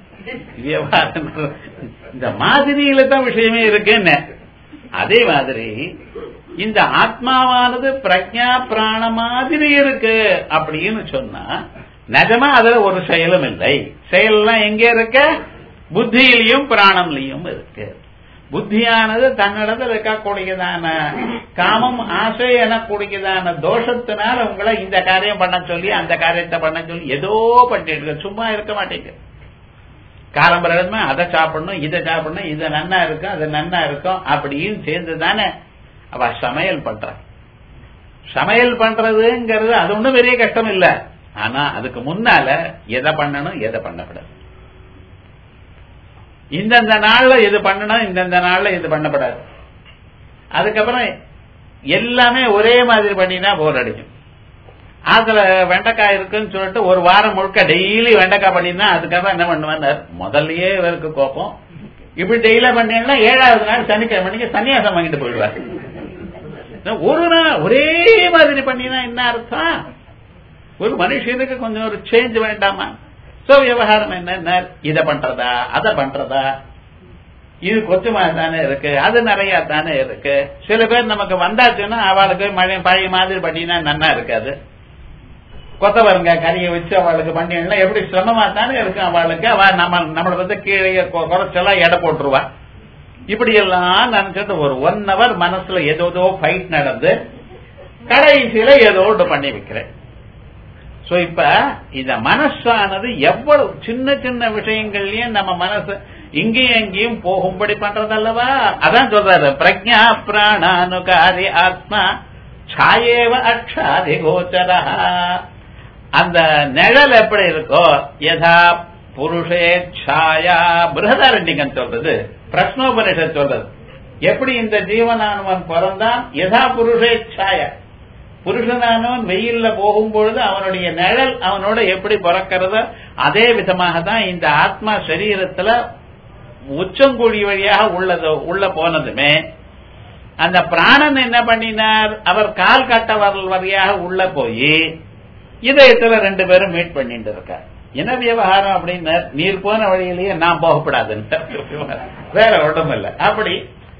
இந்த மாதிரியில தான் விஷயமே இருக்குன்னு. அதே மாதிரி இந்த ஆத்மாவானது பிரஜா பிராண மாதிரி இருக்கு அப்படின்னு சொன்னா நிஜமா அதுல ஒரு செயலும் இல்லை. செயல்லாம் எங்க இருக்க? புத்தியிலையும் பிராணம்லையும் இருக்கு. புத்தியானது தன்னிடத்தில் இருக்கக்கூடியதான காமம், ஆசை எனக்கூடியதான தோஷத்தினால உங்களை இந்த காரியம் பண்ண சொல்லி அந்த காரியத்தை பண்ண சொல்லி ஏதோ பண்ணிட்டு சும்மா இருக்க மாட்டேங்க. காலம்பரமே அதை சாப்பிடணும், இதை சாப்பிடணும், இது நன்னா இருக்கும், அது நன்னா இருக்கும் அப்படின்னு சேர்ந்துதானே அவ சமையல் பண்ற. சமையல் பண்றதுங்கிறது அது ஒண்ணும் பெரிய கஷ்டம் இல்ல. ஆனா அதுக்கு முன்னால எதை பண்ணணும், எதை பண்ணக்கூடாது, இந்தந்த நாள்ல இது பண்ணணும், இந்தந்த நாள்ல இது பண்ணப்படாது. அதுக்கப்புறம் எல்லாமே ஒரே மாதிரி பண்ணினா போர் அடிக்கும். அதுல வெண்டைக்காய் இருக்குன்னு சொல்லிட்டு ஒரு வாரம் முழுக்க டெய்லி வெண்டைக்காய் பண்ணினா அதுக்கப்புறம் என்ன பண்ணுவார்? முதல்லயே இவருக்கு கோபம். இப்படி டெய்லி பண்ணீங்கன்னா 7வது நாள் சனிக்கிழமைக்கு சன்னியாசம் வாங்கிட்டு போயிடுவார். ஒரு நாள் ஒரே மாதிரி பண்ணினா என்ன அர்த்தம்? ஒரு மனுஷனுக்கு கொஞ்சம் ஒரு சேஞ்ச் வேண்டாமா? சோ விவகாரம் என்ன, இதை பண்றதா அதை பண்றதா, இது கொஞ்சமா தானே இருக்கு, அது நிறைய தானே இருக்கு. சில பேர் நமக்கு வந்தாச்சுன்னா அவளுக்கு பழைய மாதிரி பண்ணினா நன்னா இருக்காது. கொத்தவரங்க கறியை வச்சு அவளுக்கு பண்ணினா எப்படி சிரமமா தானே இருக்கும் அவளுக்கு. அவ நம்மளை வந்து கீழே குறைச்செல்லாம் எடை போட்டுருவா. இப்படி எல்லாம் நினைச்சிட்டு ஒரு 1 hour மனசுல ஏதோ ஃபைட் நடந்து கடைசியில ஏதோ ஒன்று பண்ணி வைக்கிறேன். சோ இப்ப இந்த மனசானது எவ்வளவு சின்ன சின்ன விஷயங்கள்லயும் நம்ம மனசு இங்கேயும் எங்கேயும் போகும்படி பண்றதல்லவா? அதான் சொல்றாரு பிரஜா பிராணானுகாரி ஆத்மா சாயேவ அக்ஷாதி கோச்சரா. அந்த நிழல் எப்படி இருக்கோ, யதா புருஷே சாயா, பிருஹதாரண்யகம் சொல்றது, பிரஷ்னோபனிஷத் சொல்றது. எப்படி இந்த ஜீவனானவன் பிறந்தான், யதா புருஷே சாயா, புருஷனானவன் வெயில்ல போகும்பொழுது அவனுடைய நிழல் அவனோட எப்படி பிறக்கிறதோ அதே விதமாக தான் இந்த ஆத்மா சரீரத்துல உச்சங்குழி வழியாக உள்ள போனதுமே அந்த பிராணன் என்ன பண்ணினார்? அவர் கால் கட்ட வரல் வழியாக உள்ள போய் இதயத்துல 2 பேரும் மீட் பண்ணிட்டு இருக்கார். என்ன விவகாரம் அப்படின்னா, நீர் போன வழியிலேயே நான் போகப்படாதுன்னு வேற ஒன்றும் இல்லை. அப்படி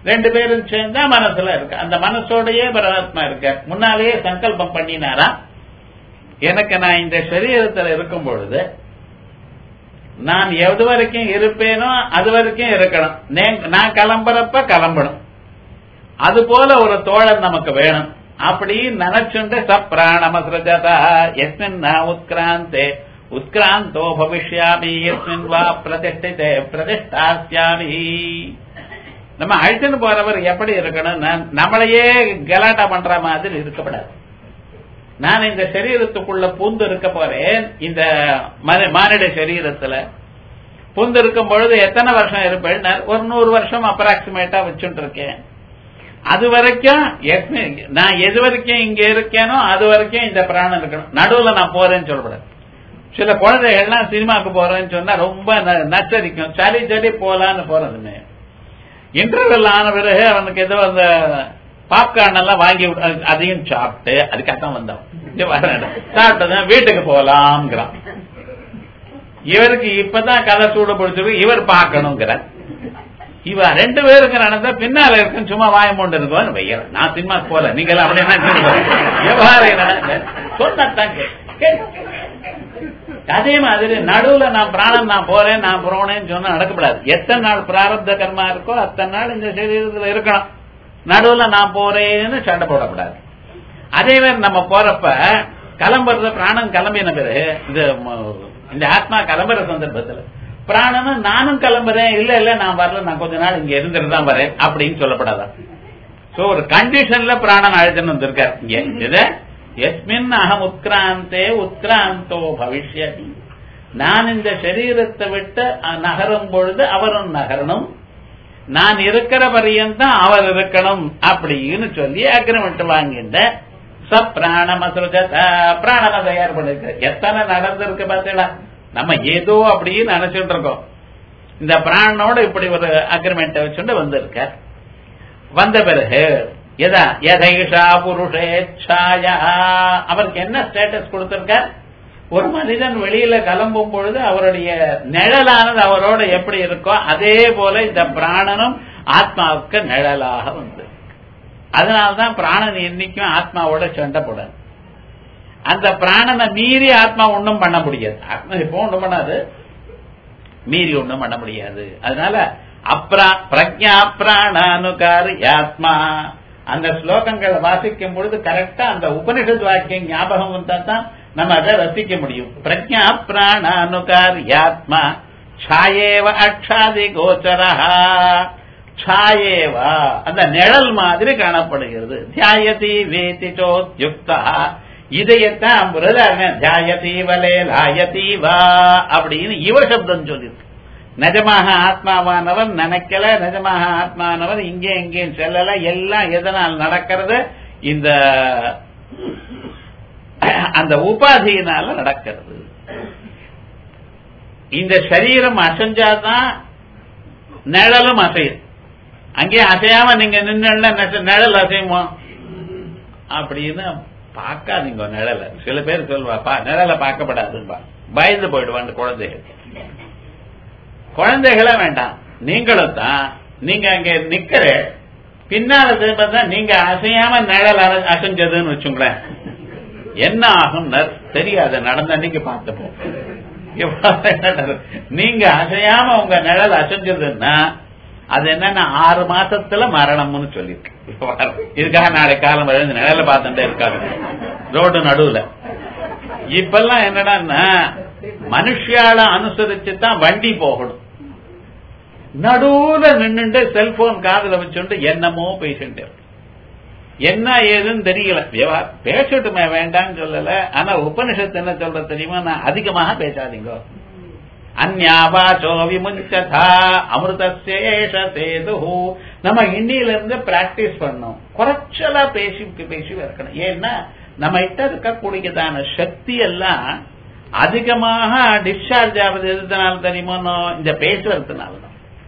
ரெண்டு பேரும் சேர்ந்தா மனசுல இருக்கு. அந்த மனசோடயே பரமாத்மா இருக்க. முன்னாலேயே சங்கல்பம் பண்ணினாரா, எனக்கு நான் இந்த சரீரத்தில் இருக்கும் பொழுது நான் எது வரைக்கும் இருப்பேனோ அது வரைக்கும் இருக்கணும். நான் கிளம்புறப்ப கிளம்பணும். அது போல ஒரு தோழன் நமக்கு வேணும். அப்படி நினைச்சுண்டு சப்ராணமஸ்ரஜதா எஸ்மின் உத்கிராந்தே உத்கிராந்தோ பவிஷ்யாமி எஸ்மின் வா பிரதிஷ்டிதே பிரதிஷ்டாஸ்யாமி. நம்ம அழைச்சுன்னு போறவர் எப்படி இருக்கணும், நம்மளையே கலாட்டா பண்ற மாதிரி இருக்கப்படாது. நான் இந்த சரீரத்துக்குள்ள பூந்து இருக்க போறேன். இந்த மானிட சரீரத்துல பூந்து இருக்கும் பொழுது எத்தனை வருஷம் இருப்பேன், ஒரு 100 வருஷம் அப்ராக்சிமேட்டா வச்சுட்டு இருக்கேன். அது வரைக்கும் நான் எது வரைக்கும் இங்க இருக்கேனோ அது வரைக்கும் இந்த பிராணம் இருக்கணும். நடுவுல நான் போறேன்னு சொல்லக்கூடாது. சில குழந்தைகள்லாம் சினிமாக்கு போறேன்னு சொன்னா ரொம்ப நச்சரிக்கும். சரி சரி போலான்னு போறதுன்னு இன்டர்வெல் ஆன பிறகு அவனுக்கு ஏதோ அந்த பாப்கார்ன் எல்லாம் வாங்கி அதையும் சாப்பிட்டு அதுக்காகத்தான் வந்தோம். சாப்பிட்டதான் வீட்டுக்கு போலாம்ங்கிறான். இவருக்கு இப்பதான் கதை சூடு பிடிச்சிருக்கு, இவர் பார்க்கணுங்கிற. இவ 2 பேருக்கு நடந்தா பின்னால இருக்கு சும்மா வாய மூண்டு இருக்குவான்னு வைக்கிறேன். நான் சினிமாக்கு போல, நீங்க எல்லாம் அப்படின்னா சொன்னதான் அதே மாதிரி நடுவுல நான் பிராணம் நான் போறேன் நான் போறேன்னு சொன்னா நடக்கப்படாது. எத்தனை நாள் பிராரப்த கர்மா இருக்கோ அத்தனை நாள் இந்த சரீரத்துல இருக்கணும். நடுவுல நான் போறேன்னு சண்டை போடக்கூடாது. அதே மாதிரி நம்ம போறப்ப கிளம்புறது பிராணம் கிளம்பின பிறகு இந்த ஆத்மா கிளம்புற சந்தர்ப்பத்துல பிராணனும் நானும் கிளம்புறேன், இல்ல இல்ல நான் வரல, நான் கொஞ்ச நாள் இங்க இருந்துட்டு தான் வரேன் அப்படின்னு சொல்லப்படாதா. சோ ஒரு கண்டிஷன்ல பிராணன் அழைச்சுன்னு வந்திருக்காரு இங்க. எஸ்மின் அகம் உத்கிராந்தே உத்கிராந்தோ பவிஷ்யதி. நான் இந்த சரீரத்தை விட்டு நகரும் பொழுது அவரும் நகரணும், நான் இருக்கிற பரியந்தான் அவர் இருக்கணும் அப்படின்னு சொல்லி அக்ரிமெண்ட் வாங்கிட்ட. சப்ராணமசுஜத பிராணனை தயார் பண்ணிருக்க. எத்தனை நடந்திருக்கு பார்த்தீங்களா. நம்ம ஏதோ அப்படின்னு நினைச்சுட்டு இருக்கோம். இந்த பிராணனோட இப்படி ஒரு அக்ரிமெண்ட் வச்சுட்டு வந்திருக்க. வந்த பிறகு யதைஷா புருஷேச்சாயா அவருக்கு என்ன ஸ்டேட்டஸ் கொடுத்திருக்க. ஒரு மனிதன் வெளியில கிளம்பும் பொழுது அவருடைய நிழலானது அவரோட எப்படி இருக்கோ அதே போல இந்த பிராணனும் ஆத்மாவுக்கு நிழலாக வந்து. அதனால்தான் பிராணன் என்னைக்கும் ஆத்மாவோட சண்டை போடாது. அந்த பிராணனை மீறி ஆத்மா ஒன்றும் பண்ண முடியாது. ஆத்மா இப்போ ஒன்றும் பண்ணாது, மீறி ஒன்றும் பண்ண முடியாது. அதனால பிரஜா பிராணானுகாரி ஆத்மா அந்த ஸ்லோகங்களை வாசிக்கும் பொழுது கரெக்டா அந்த உபனிஷத் வாக்கியம் ஞாபகம் வந்தா தான் நம்ம அதை ரசிக்க முடியும். பிரஜா பிராணானுகாரியாத்மா சாயேவ அக்ஷாதி கோச்சரா சாயேவா அந்த நிழல் மாதிரி காணப்படுகிறது. தியாயதி வேதி சோத்யுக்தா இதையத்தான் தியாயதி வலே லாயதி வா அப்படின்னு இவ சப்தம் சொல்லிருக்கு. நிஜமாக ஆத்மாவானவர் நினைக்கல, நிஜமாக ஆத்மானவர் இங்கே எங்கேயும் செல்லல. எல்லாம் எதனால் நடக்கிறது, இந்த அந்த உபாதியினால நடக்கிறது. இந்த சரீரம் அசைஞ்சாதான் நிழலும் அசையும். அங்கே அசையாம நீங்க நின்ன நிழல் அசையுமா அப்படின்னு பார்க்காதீங்க. நிழல சில பேர் சொல்வா நிழல பார்க்கப்படாதுப்பா, பயந்து போயிடுவான் குழந்தைகள். குழந்தைகளை வேண்டாம், நீங்களும் தான். நீங்க அங்க நிக்கிற பின்னால திரும்ப நீங்க அசையாம நிழல் அசைஞ்சதுன்னு வச்சுங்களேன், என்ன ஆகும் தெரியாது. நடந்த அன்னைக்கு பார்த்துப்போம். நீங்க அசையாம உங்க நிழல் அசைஞ்சதுன்னா அது என்னன்னா 6 மாசத்துல மரணம்னு சொல்லிருக்கு. இதுக்காக நாளை காலம் எழுந்து நிழல பார்த்துட்டே இருக்காங்க ரோடு நடுவுல. இப்பெல்லாம் என்னடான்னா மனுஷியால அனுசரிச்சுதான் வண்டி போகணும். நடுவுல நின்னுட்டு செல்போன் காதுல வச்சுட்டு என்னமோ பேசிட்டு என்ன ஏதுன்னு தெரியல. பேசட்டுமே வேண்டாம்னு சொல்லல. ஆனா உபனிஷத்து என்ன சொல்ற தெரியுமா, நான் அதிகமாக பேசாதீங்க. அந்யாவாச்சோ விமுஞ்சதா அமிர்தசேஷ சேது. நம்ம இன்னில இருந்து பிராக்டிஸ் பண்ணோம். குறைச்சலா பேசி பேசி இருக்கணும். ஏன்னா நம்ம கிட்ட இருக்கக்கூடியதான சக்தி எல்லாம் அதிகமாக டிஸ்சார்ஜ் ஆகுது. எதுனால தெரியுமோ, இந்த பேசுறதுனாலதான்.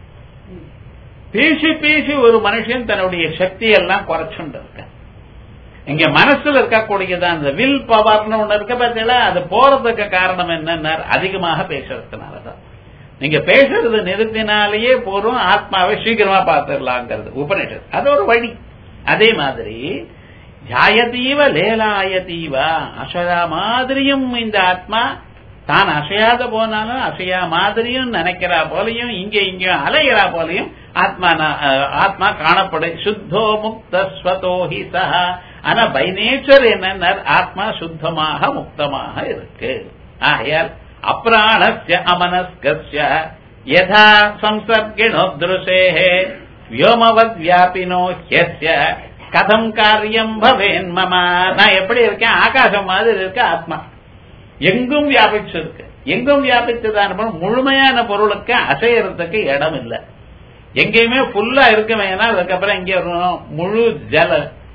பேசி பேசி ஒரு மனுஷன் தன்னுடைய சக்தி எல்லாம் குறைச்சுட்டு இருக்க. இங்க மனசுல இருக்கக்கூடியதான் அந்த வில் பவர்னு ஒண்ணு இருக்க பார்த்தீங்களா, அது போறதுக்கு காரணம் என்னன்னா அதிகமாக பேசுறதுனாலதான். நீங்க பேசுறது நிறுத்தினாலேயே போறோம், ஆத்மாவை சீக்கிரமா பார்த்துடலாங்கிறது உபநிஷத். அது ஒரு வழி. அதே மாதிரி ஜாயதீவ லேலாயதீவ, அசையா மாதிரியும் இந்த ஆத்மா தான் அசையாத போனாலும் அசையா மாதிரியும் நினைக்கிறா போலையும் இங்க இங்கேயும் அலைகிறா போலையும் ஆத்மா காணப்படு. சுத்தோ முக்த ஸ்வதோஹி சஹா. ஆனா பை நேச்சர் என்ன, ஆத்மா சுத்தமாக முக்தமாக இருக்கு. ஆகையால் அப்ராணஸ்ய அமனஸ்கஸ்ய யதா சம்சர்கிணோ திருஷேஹே வ்யோமவத் வியாபினோ ஹ்யஸ்ய கதம் காரியம் பவேன் மம. நான் எப்படி இருக்கேன், ஆகாசம் மாதிரி இருக்க ஆத்மா எங்கும் வியாபிச்சிருக்கு. எங்கும் வியாபிச்சதான முழுமையான பொருளுக்கு அசையறதுக்கு இடம் இல்லை. எங்கேயுமே ஃபுல்லா இருக்குமே. அதுக்கப்புறம் இங்க முழு ஜல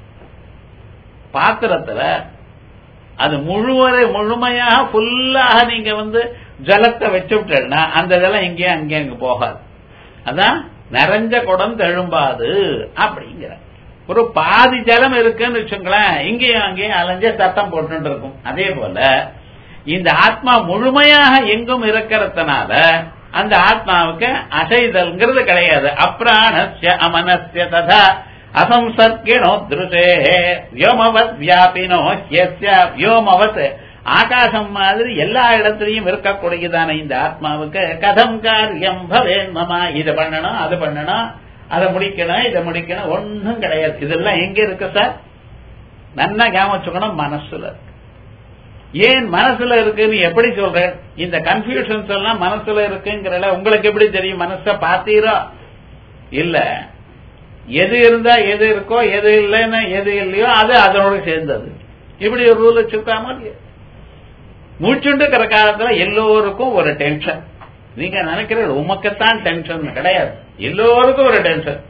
பாத்திரத்துல அது முழுமையாக ஃபுல்லாக நீங்க ஜலத்தை வச்சு விட்டா அந்த ஜலம் எங்கேயும் அங்கே போகாது. அதான் நிறைஞ்ச குடம் தெழும்பாது அப்படிங்கிற ஒரு பாதி ஜலம் இருக்குன்னு வச்சுங்களேன், இங்கேயும் அங்கேயும் அலைஞ்ச சத்தம் போட்டு இருக்கும். அதே போல இந்த ஆத்மா முழுமையாக எங்கும் இருக்கிறதுனால அந்த ஆத்மாவுக்கு அசைதல்ங்கிறது கிடையாது. அப்ராணஸ்ய அமனஸ்ய ததா அசம்சர்கிணோ திருஷேஹே வ்யோமவத் வியாபினோ ஹ்யஸ்ய. வ்யோமவத் ஆகாசம் மாதிரி எல்லா இடத்திலையும் இருக்கக்கூடியதான இந்த ஆத்மாவுக்கு கதம் காரியம் பவேன் மம. இதை பண்ணணும், அது பண்ணணும், அதை முடிக்கணும், இதை முடிக்கணும், ஒன்னும் கிடையாது. இதெல்லாம் எங்க இருக்கு சார்? நல்லா கவனிச்சுக்கணும், மனசுல இருக்கு. ஏன் மனசுல இருக்குன்னு எப்படி சொல்றேன்? இந்த கன்ஃபியூஷன்ஸ் எல்லாம் மனசுல இருக்குங்கிறல உங்களுக்கு எப்படி தெரியும்? மனச பாத்தீரோ இல்ல, எது இருந்தா எது இருக்கோ, எது இல்லைன்னா எது இல்லையோ அது அதனோட சேர்ந்தது. இப்படி ஒரு ரூல் வச்சுக்காம மூச்சுண்டு இருக்கிற காலத்துல எல்லோருக்கும் ஒரு டென்ஷன். நீங்க நினைக்கிற உமக்குத்தான் டென்ஷன் கிடையாது, எல்லோருக்கும் ஒரு டென்ஷன்.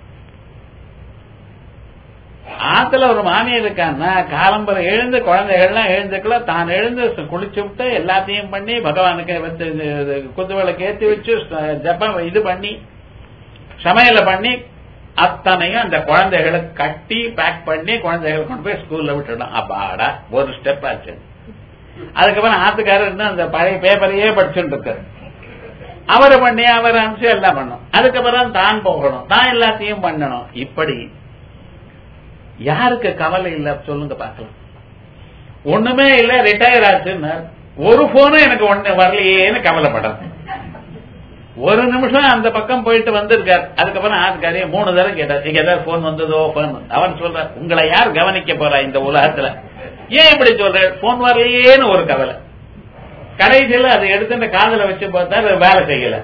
ஆத்துல ஒரு மாமியார் இருக்கான்னா காலம்பரை எழுந்து குழந்தைகள்லாம் எழுந்துக்கல, தான் எழுந்து குளிச்சு விட்டு எல்லாத்தையும் பண்ணி பகவானுக்கு குத்துவிளக்கு ஏற்றி வச்சு ஜப்பம் இது பண்ணி சமையல பண்ணி அத்தனையும் அந்த குழந்தைகளை கட்டி பேக் பண்ணி குழந்தைகளை கொண்டு போய் ஸ்கூல்ல விட்டுடும். அப்பாடா ஒரு ஸ்டெப் ஆச்சு. அதுக்கப்புறம் ஆத்துக்காரர் அந்த பழைய பேப்பரையே படிச்சுட்டு இருக்காரு. அவரை பண்ணி அவரை அனுப்பிச்சு எல்லாம் பண்ணும். அதுக்கப்புறம் தான் போகணும், தான் எல்லாத்தையும் பண்ணணும். இப்படி யாருக்கு கவலை இல்ல சொல்லுங்க பாக்கலாம்? ஒண்ணுமே இல்ல, ரிட்டையர் ஆச்சுன்னு ஒரு போனும் எனக்கு ஒண்ணு வரலையேன்னு கவலைப்படாது. ஒரு நிமிஷம் அந்த பக்கம் போயிட்டு வந்திருக்காரு. அதுக்கப்புறம் ஆத்துக்காரிய 3 தடவை கேட்டார், நீங்க ஏதாவது போன் வந்ததோ போன். அவன் சொல்ற, உங்களை யார் கவனிக்க போறா இந்த உலகத்துல? ஏன் இப்படி சொல்ற? போன் வரலையேன்னு ஒரு கவலை. கடைசியில அதை எடுத்து காதல வச்சு பார்த்தா வேலை செய்யல.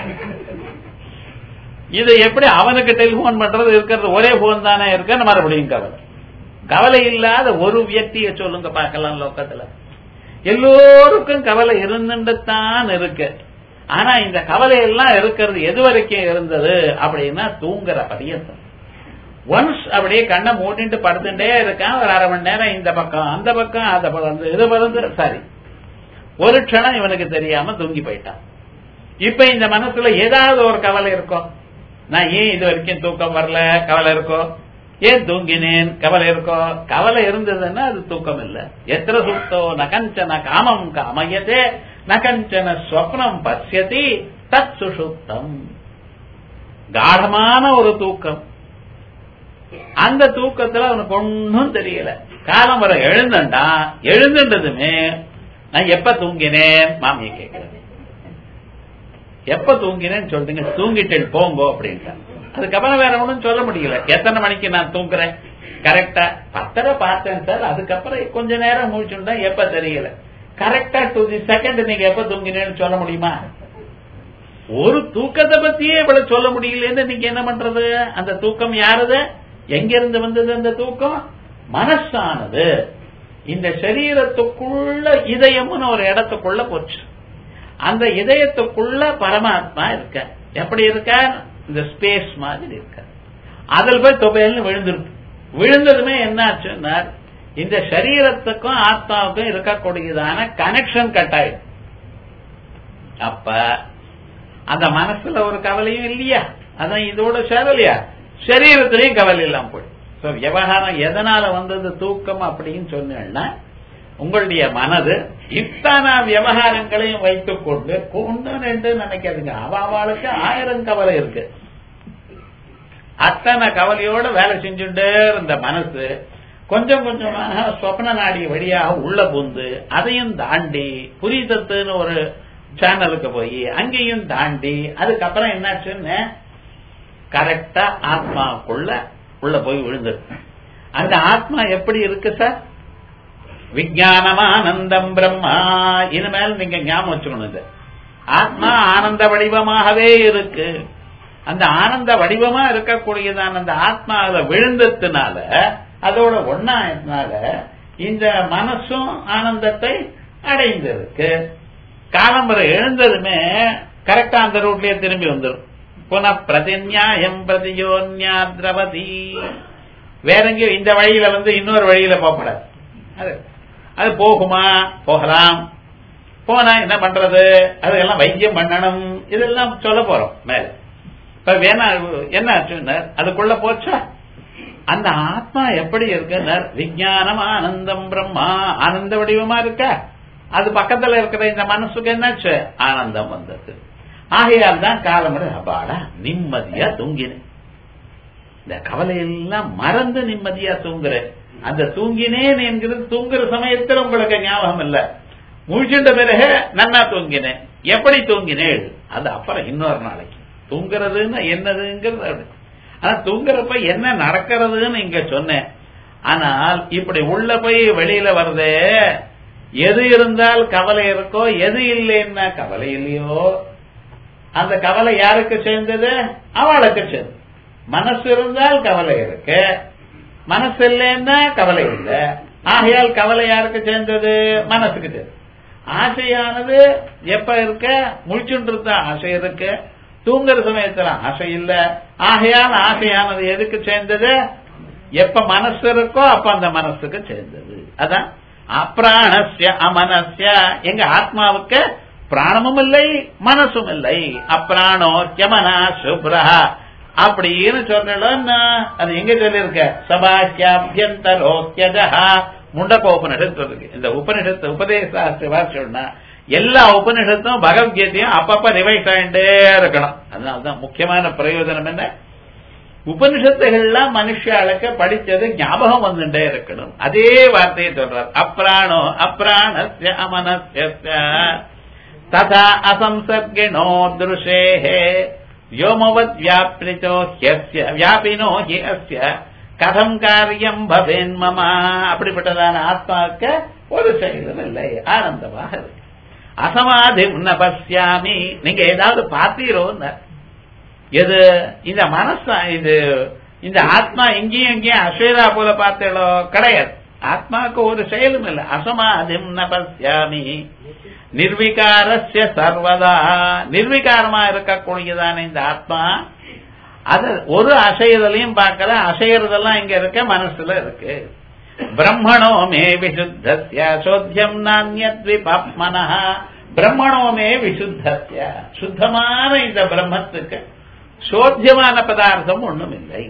இது எப்படி அவனுக்கு டெலிபோன் பண்றது இருக்கிறது ஒரே போன் தானே இருக்க, மறுபடியும் கவலை. கவலை இல்லாத ஒரு வியக்தியை சொல்லுங்க பார்க்கலாம் லோகத்துல. எல்லோருக்கும் கவலை இருந்துதான் இருக்கு. ஆனா இந்த கவலை எல்லாம் இருக்கிறது எது வரைக்கும் இருந்தது அப்படின்னா தூங்குற பரியந்தம். ஒன்ஸ் அப்படியே கண்ணை மூட்டிட்டு படுத்துட்டே இருக்கான், ஒரு 1/2 மணி நேரம் இந்த பக்கம் அந்த பக்கம் அந்த பக்கம் இது பறந்து சரி, ஒரு க்ஷணம் இவனுக்கு தெரியாம தூங்கி போயிட்டான். இப்ப இந்த மனசுல ஏதாவது ஒரு கவலை இருக்கும். நான் ஏன் இது வரைக்கும் தூக்கம் வரல, கவலை இருக்கோ. ஏன் தூங்கினேன், கவலை இருக்கோ. கவலை இருந்ததுன்னா அது தூக்கம் இல்ல. எத்திர சுத்தோ நகஞ்சன காமம் காமயத்தே நகஞ்சன ஸ்வப்னம் பசியதி தத் சுஷுப்தம். காடமான ஒரு தூக்கம். அந்த தூக்கத்துல அவனுக்கு ஒன்னும் தெரியல. காலம் வர எழுந்தண்டா, எழுந்துன்றதுமே நான் எப்ப தூங்கினேன் மாமியை கேட்கிறேன். எப்ப தூங்கினேன்னு சொல்றீங்க, தூங்கிட்டு போங்கோ அப்படின்ட்டு. அதுக்கப்புறம் வேற ஒன்றும் சொல்ல முடியல. எத்தனை மணிக்கு நான் தூங்குறேன் கரெக்டா 10 பார்த்தேன் சார், அதுக்கப்புறம் கொஞ்ச நேரம் முடிச்சுட்டா எப்ப தெரியல. கரெக்டா டு தி செகண்ட் நீங்க எப்ப தூங்கினேன்னு சொல்ல முடியுமா? ஒரு தூக்கத்தை பத்தியே இவ்வளவு சொல்ல முடியலன்னு நீங்க என்ன பண்றது? அந்த தூக்கம் யாருது, எங்க இருந்து வந்தது? அந்த தூக்கம் மனசானது இந்த சரீரத்துக்குள்ள இதயம்னு ஒரு இடத்துக்குள்ள போச்சு. அந்த இதயத்துக்குள்ள பரமாத்மா இருக்க. எப்படி இருக்க? இந்த ஸ்பேஸ் மாதிரி இருக்க. அதில் போய் தொகையில விழுந்திருக்கு. விழுந்ததுமே என்ன ஆச்சுன்னா இந்த சரீரத்துக்கும் ஆத்மாவுக்கும் இருக்கக்கூடியதான கனெக்ஷன் கட் ஆயிடும். அப்ப அந்த மனசுல ஒரு கவலையும் இல்லையா, அதான் இதோட சேரலையா, சரீரத்திலையும் கவலை இல்லாம போயிடும். விவகாரம் எதனால வந்தது தூக்கம் அப்படின்னு சொன்னா உங்களுடைய மனது இத்தனை விவகாரங்களையும் வைத்துக் கொண்டு ஒன்று ரெண்டு நினைக்காதுங்க. அவளுக்கு 1000 கவலை இருக்கு. அத்தனை கவலையோட வேலை செஞ்சுட்டே இருந்த மனசு கொஞ்சம் கொஞ்சமாக சொப்ன நாடி வழியாக உள்ள புந்து அதையும் தாண்டி புரிதத்துன்னு ஒரு சேனலுக்கு போய் அங்கேயும் தாண்டி அதுக்கப்புறம் என்னாச்சுன்னு கரெக்டா ஆத்மாவுக்குள்ள உள்ள போய் விழுந்தது. அந்த ஆத்மா எப்படி இருக்கு சார்? விஞ்ஞானமானந்தம் பிரம்மா. இனிமேல் நீங்க ஞாபகம் வச்சுக்கணும், ஆத்மா ஆனந்த வடிவமாகவே இருக்கு. அந்த ஆனந்த வடிவமா இருக்கக்கூடியதான அந்த ஆத்மா அதுல விழுந்ததுனால அதோட ஒன்னாயதுனால இந்த மனசும் ஆனந்தத்தை அடைந்திருக்கு. காலம்பரை எழுந்ததுமே கரெக்டா அந்த ரூட்லயே திரும்பி வந்துடும். புன பிரதிநியாயம் பிரதியோன்யா திரவதி. வேற எங்கேயும் இந்த வழியில இன்னொரு வழியில போகப்படாது. அது போகுமா? போகலாம். போனா என்ன பண்றது? அதெல்லாம் வைத்தியம் பண்ணணும். இதெல்லாம் சொல்ல போறோம் மேல. இப்ப வேணா என்ன ஆச்சு? அதுக்குள்ள போச்சா? அந்த ஆத்மா எப்படி இருக்கு? விஞ்ஞானம் ஆனந்தம் பிரம்மா. ஆனந்த வடிவமா இருக்க. அது பக்கத்துல இருக்கிற இந்த மனசுக்கு என்னாச்சு? ஆனந்தம் வந்தது. ஆகையால் தான் காலமுறை அப்பாடா நிம்மதியா தூங்கினேன். இந்த கவலையெல்லாம் மறந்து நிம்மதியா தூங்குறேன். அந்த தூங்கினேன் என்கிறது தூங்குற சமயத்தில் உங்களுக்கு ஞாபகம் இல்ல. முழிச்சுட்ட பிறகு நன்னா தூங்கினேன். எப்படி தூங்கினேன் அது அப்புறம் இன்னொரு நாளைக்கு. தூங்குறதுன்னு என்னதுங்கிறது. ஆனா தூங்குறப்ப என்ன நடக்கிறதுன்னு இங்க சொன்னேன். ஆனால் இப்படி உள்ள போய் வெளியில வருதே, எது இருந்தால் கவலை இருக்கோ, எது இல்லைன்னா கவலை இல்லையோ, அந்த கவலை யாருக்கு சேர்ந்தது? அவளுக்கு சேர்ந்தது. மனசு இருந்தால் கவலை இருக்கு, மனசு இல்லைன்னா கவலை இல்லை. ஆகையால் கவலை யாருக்கு சேர்ந்தது? மனசுக்கு சேர்ந்தது. ஆசையானது எப்ப இருக்க? முழிச்சுட்டு இருந்தா ஆசை இருக்கு, தூங்குற சமயத்துல ஆசை இல்ல. ஆகையால் ஆசையானது எதுக்கு சேர்ந்தது? எப்ப மனசு இருக்கோ அப்ப அந்த மனசுக்கு சேர்ந்தது. அதான் அப்ராணஸ்ய அமனஸ்ய. எங்க ஆத்மாவுக்கு பிராணமும் இல்லை மனசும் இல்லை. அப்ராணோ யமனா சுப்ரா அப்படின்னு சொல்லலாம். அது எங்க சொல்லிருக்க? சபாக்கியாபியந்தரோக்கியதா முண்டகோபனிஷத்து இருக்கு. இந்த உபனிஷத்து உபதேச சொன்னா எல்லா உபனிஷத்தும் பகவத்கீதையும் அப்பப்ப ரிவைஸ் ஆயிட்டே இருக்கணும். அதனால்தான் முக்கியமான பிரயோஜனம் என்ன? உபனிஷத்துகள்லாம் மனுஷாளுக்கு படிச்சது ஞாபகம் வந்துட்டே இருக்கணும். அதே வார்த்தையை சொல்றார். அப்ராணோ அப்ராணஸ்ய அமனஸ்ய ததா அசம்சர்கிணோ திருஷேஹே வ்யோமவத் வியாபினோ ஹ்யஸ்ய வியாபினோ ஹி அஸ்ய கதம் காரியம் பவேன் மம. அப்படிப்பட்டதான ஆத்மாவுக்கு ஒரு செயலும் இல்லை, ஆனந்தமாக இருக்கு. அசமாதி பசியாமி. நீங்க ஏதாவது பார்த்தீரோ? எது? இந்த மனசு இது இந்த ஆத்மா எங்கேயும் எங்கேயும் அசேரா போல பார்த்தீங்களோ? கிடையாது. ஆத்மாவுக்கு ஒரு செயலும் இல்லை. அசமாதி பசியாமி நிர்விகாரஸ்ய சர்வதா. நிர்விகாரமா இருக்கக்கூடியதான இந்த ஆத்மா அது ஒரு அசையதலையும் பார்க்கல. அசையறதெல்லாம் இங்க இருக்க மனசுல இருக்கு. பிரம்மணோ மே விசுத்தஸ்ய சோத்யம் நான்யத்விபாப்மனஹ. பிரம்மணோ மே விசுத்தஸ்ய. சுத்தமான இந்த பிரம்மத்துக்கு சோத்தியமான பதார்த்தம் ஒண்ணும் இல்லை.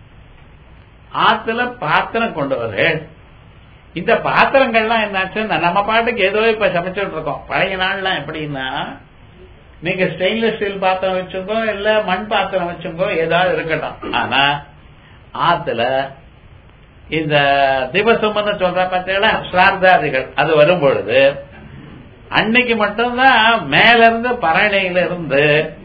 ஆத்துல பாத்திரம் கொண்டு வர இந்த பாத்திரங்கள்லாம் என்னாச்சு? நம்ம பாட்டுக்கு ஏதோ இப்ப சமைச்சுட்டு இருக்கோம். பழைய நாள்லாம் எப்படின்னா நீங்க ஸ்டெயின்லெஸ் ஸ்டீல் பாத்திரம் வச்சுங்கோ, இல்ல மண் பாத்திரம் வச்சுங்கோ, ஏதாவது இருக்கட்டும். ஆனா ஆத்துல இந்த திவசம்னு சொல்ற பார்த்தீங்களா, ஸ்ரார்த்தாதிகள் அது வரும் பொழுது அன்னைக்கு மட்டும்தான் மேல இருந்து பரணையில இருந்து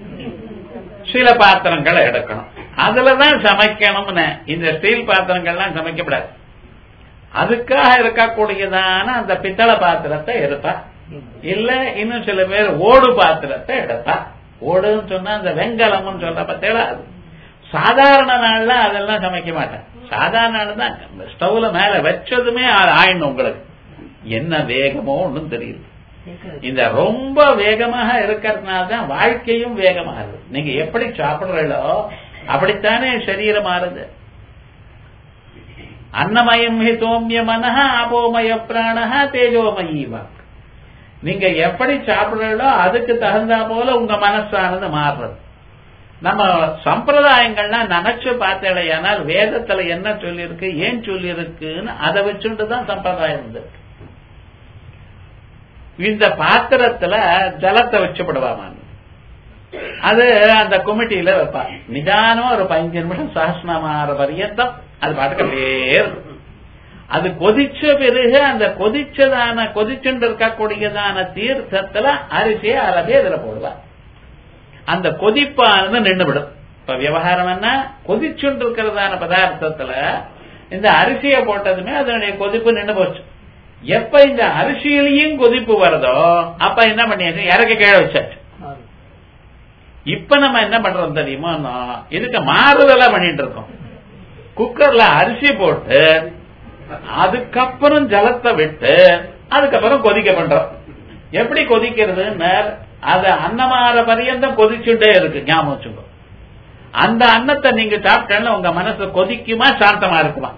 சில பாத்திரங்களை எடுக்கணும். அதுலதான் சமைக்கணும்னு. இந்த ஸ்டீல் பாத்திரங்கள்லாம் சமைக்கப்படாது. அதுக்காக இருக்கக்கூடியதான அந்த பித்தளை பாத்திரத்தை எடுப்பா. இல்ல இன்னும் சில பேர் ஓடு பாத்திரத்தை எடுப்பா. ஓடுன்னு சொன்னா அந்த வெங்கலம்னு சொல்ற பார்த்தீங்களா, சாதாரண நாள்ல அதெல்லாம் சமைக்க மாட்டேன். சாதாரண நாள் தான் ஸ்டவ்ல மேல வச்சதுமே ஆயிடும். உங்களுக்கு என்ன வேகமோ ஒன்றும் தெரியல. இந்த ரொம்ப வேகமாக இருக்கிறதுனால தான் வாழ்க்கையும் வேகமாக இருக்கு. நீங்க எப்படி சாப்பிடுறீங்களோ அப்படித்தானே சரீரம் மாறுது. அன்னமயம் ஹி தோமிய மனஹ அபோமய பிராணஹ தேஜோமயி வாக். நீங்க எப்படி சாப்பிடுறீங்களோ அதுக்கு தகுந்தா போல உங்க மனசானது மாறுறது. நம்ம சம்பிரதாயங்கள்லாம் நினைச்சு பார்த்தேனால் வேதத்துல என்ன சொல்லியிருக்கு, ஏன் சொல்லியிருக்குன்னு அதை வச்சுட்டு தான் சம்பிரதாயம் இருக்கு. இந்த பாத்திரத்துல ஜலத்தை வச்சுப்படுவாமான். அது அந்த குமிட்டியில வைப்பா. நிதானமா ஒரு 15 நிமிஷம் சஹஸ்ரநாம பரியந்தம் அது பாட்டுக்கு அது கொதிச்ச பிறகு அந்த கொதிச்சுட்டு இருக்கக்கூடியதான தீர்த்தத்துல அரிசியை அளவே இதுல போடுவா. அந்த கொதிப்பானது நின்றுவிடும். இப்ப விவகாரம் என்ன, கொதிச்சுட்டு இருக்கிறதான பதார்த்தத்துல இந்த அரிசியை போட்டதுமே அதனுடைய கொதிப்பு நின்று போச்சு. எப்ப இந்த அரிசியிலையும் கொதிப்பு வருதோ அப்ப என்ன பண்ணியாச்சு, இறக்க கீழே வச்சாச்சு. இப்ப நம்ம என்ன பண்றோம் தெரியுமா, இதுக்கு மாறுதலா பண்ணிட்டு இருக்கோம். குக்கர்ல அரிசி போட்டு அதுக்கப்புறம் ஜலத்தை விட்டு அதுக்கப்புறம் கொதிக்க பண்றோம். எப்படி கொதிக்கிறதுன்னு அது அன்னமாற பரியந்தம் கொதிச்சுட்டே இருக்கு. ஞாபகம் வச்சுக்கோ. அந்த அன்னத்தை நீங்க சாப்பிட்டா உங்க மனசு கொதிக்குமா சாந்தமா இருக்குமா?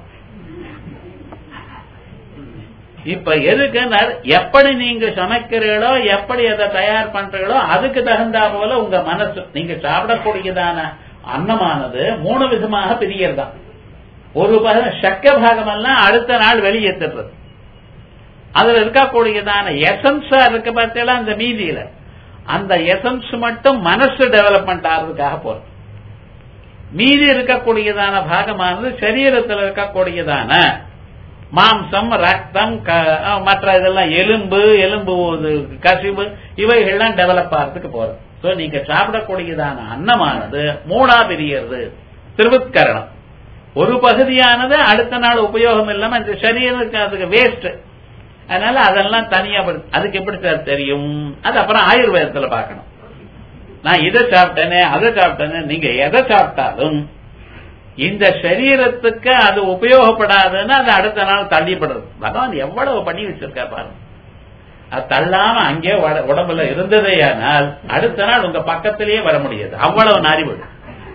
இப்ப எதுக்கு, எப்படி நீங்க சமைக்கிறீங்களோ எப்படி அதை தயார் பண்றீங்களோ அதுக்கு தகுந்தா போல உங்க மனசு நீங்க சாப்பிடக்கூடியதான அன்னமானது 3 விதமாக பிரியறதா. ஒரு சக்க பாகம் எல்லாம் அடுத்த நாள் வெளியேற்றுறது. அதுல இருக்கக்கூடியதான எசன்ஸா இருக்க பார்த்தா அந்த மீதியில அந்த எசன்ஸ் மட்டும் மனசு டெவலப்மெண்ட் ஆகிறதுக்காக போறது. மீதி இருக்கக்கூடியதான பாகமானது சரீரத்தில் இருக்கக்கூடியதான மாம்சம், ரத்தம், மற்ற இதெல்லாம் எலும்பு கசிவு இவைகள்லாம் டெவலப் ஆகிறதுக்கு போறது. சோ நீங்க சாப்பிடக்கூடியதான அன்னமானது 3ஆ பிரியறது. திருவுத்கரணம் ஒரு பகுதியானது அடுத்த நாள் உபயோகம் இல்லாம இந்த சரீரத்துக்கு அதுக்கு வேஸ்ட். அதனால அதெல்லாம் தனியா அதுக்கு எப்படி சார் தெரியும்? அது அப்புறம் ஆயுர்வேதத்துல பார்க்கணும். நான் இதை சாப்பிட்டேனே அதை சாப்பிட்டேனே, நீங்க எதை சாப்பிட்டாலும் இந்த சரீரத்துக்கு அது உபயோகப்படாதுன்னு அது அடுத்த நாள் தள்ளிப்படுறது. பகவான் எவ்வளவு பண்ணி வச்சிருக்கா பாருங்க. அது தள்ளாம அங்கே உடம்புல இருந்ததேயானால் அடுத்த நாள் உங்க பக்கத்திலேயே வர முடியாது. அவ்வளவு நாரிவிடும்.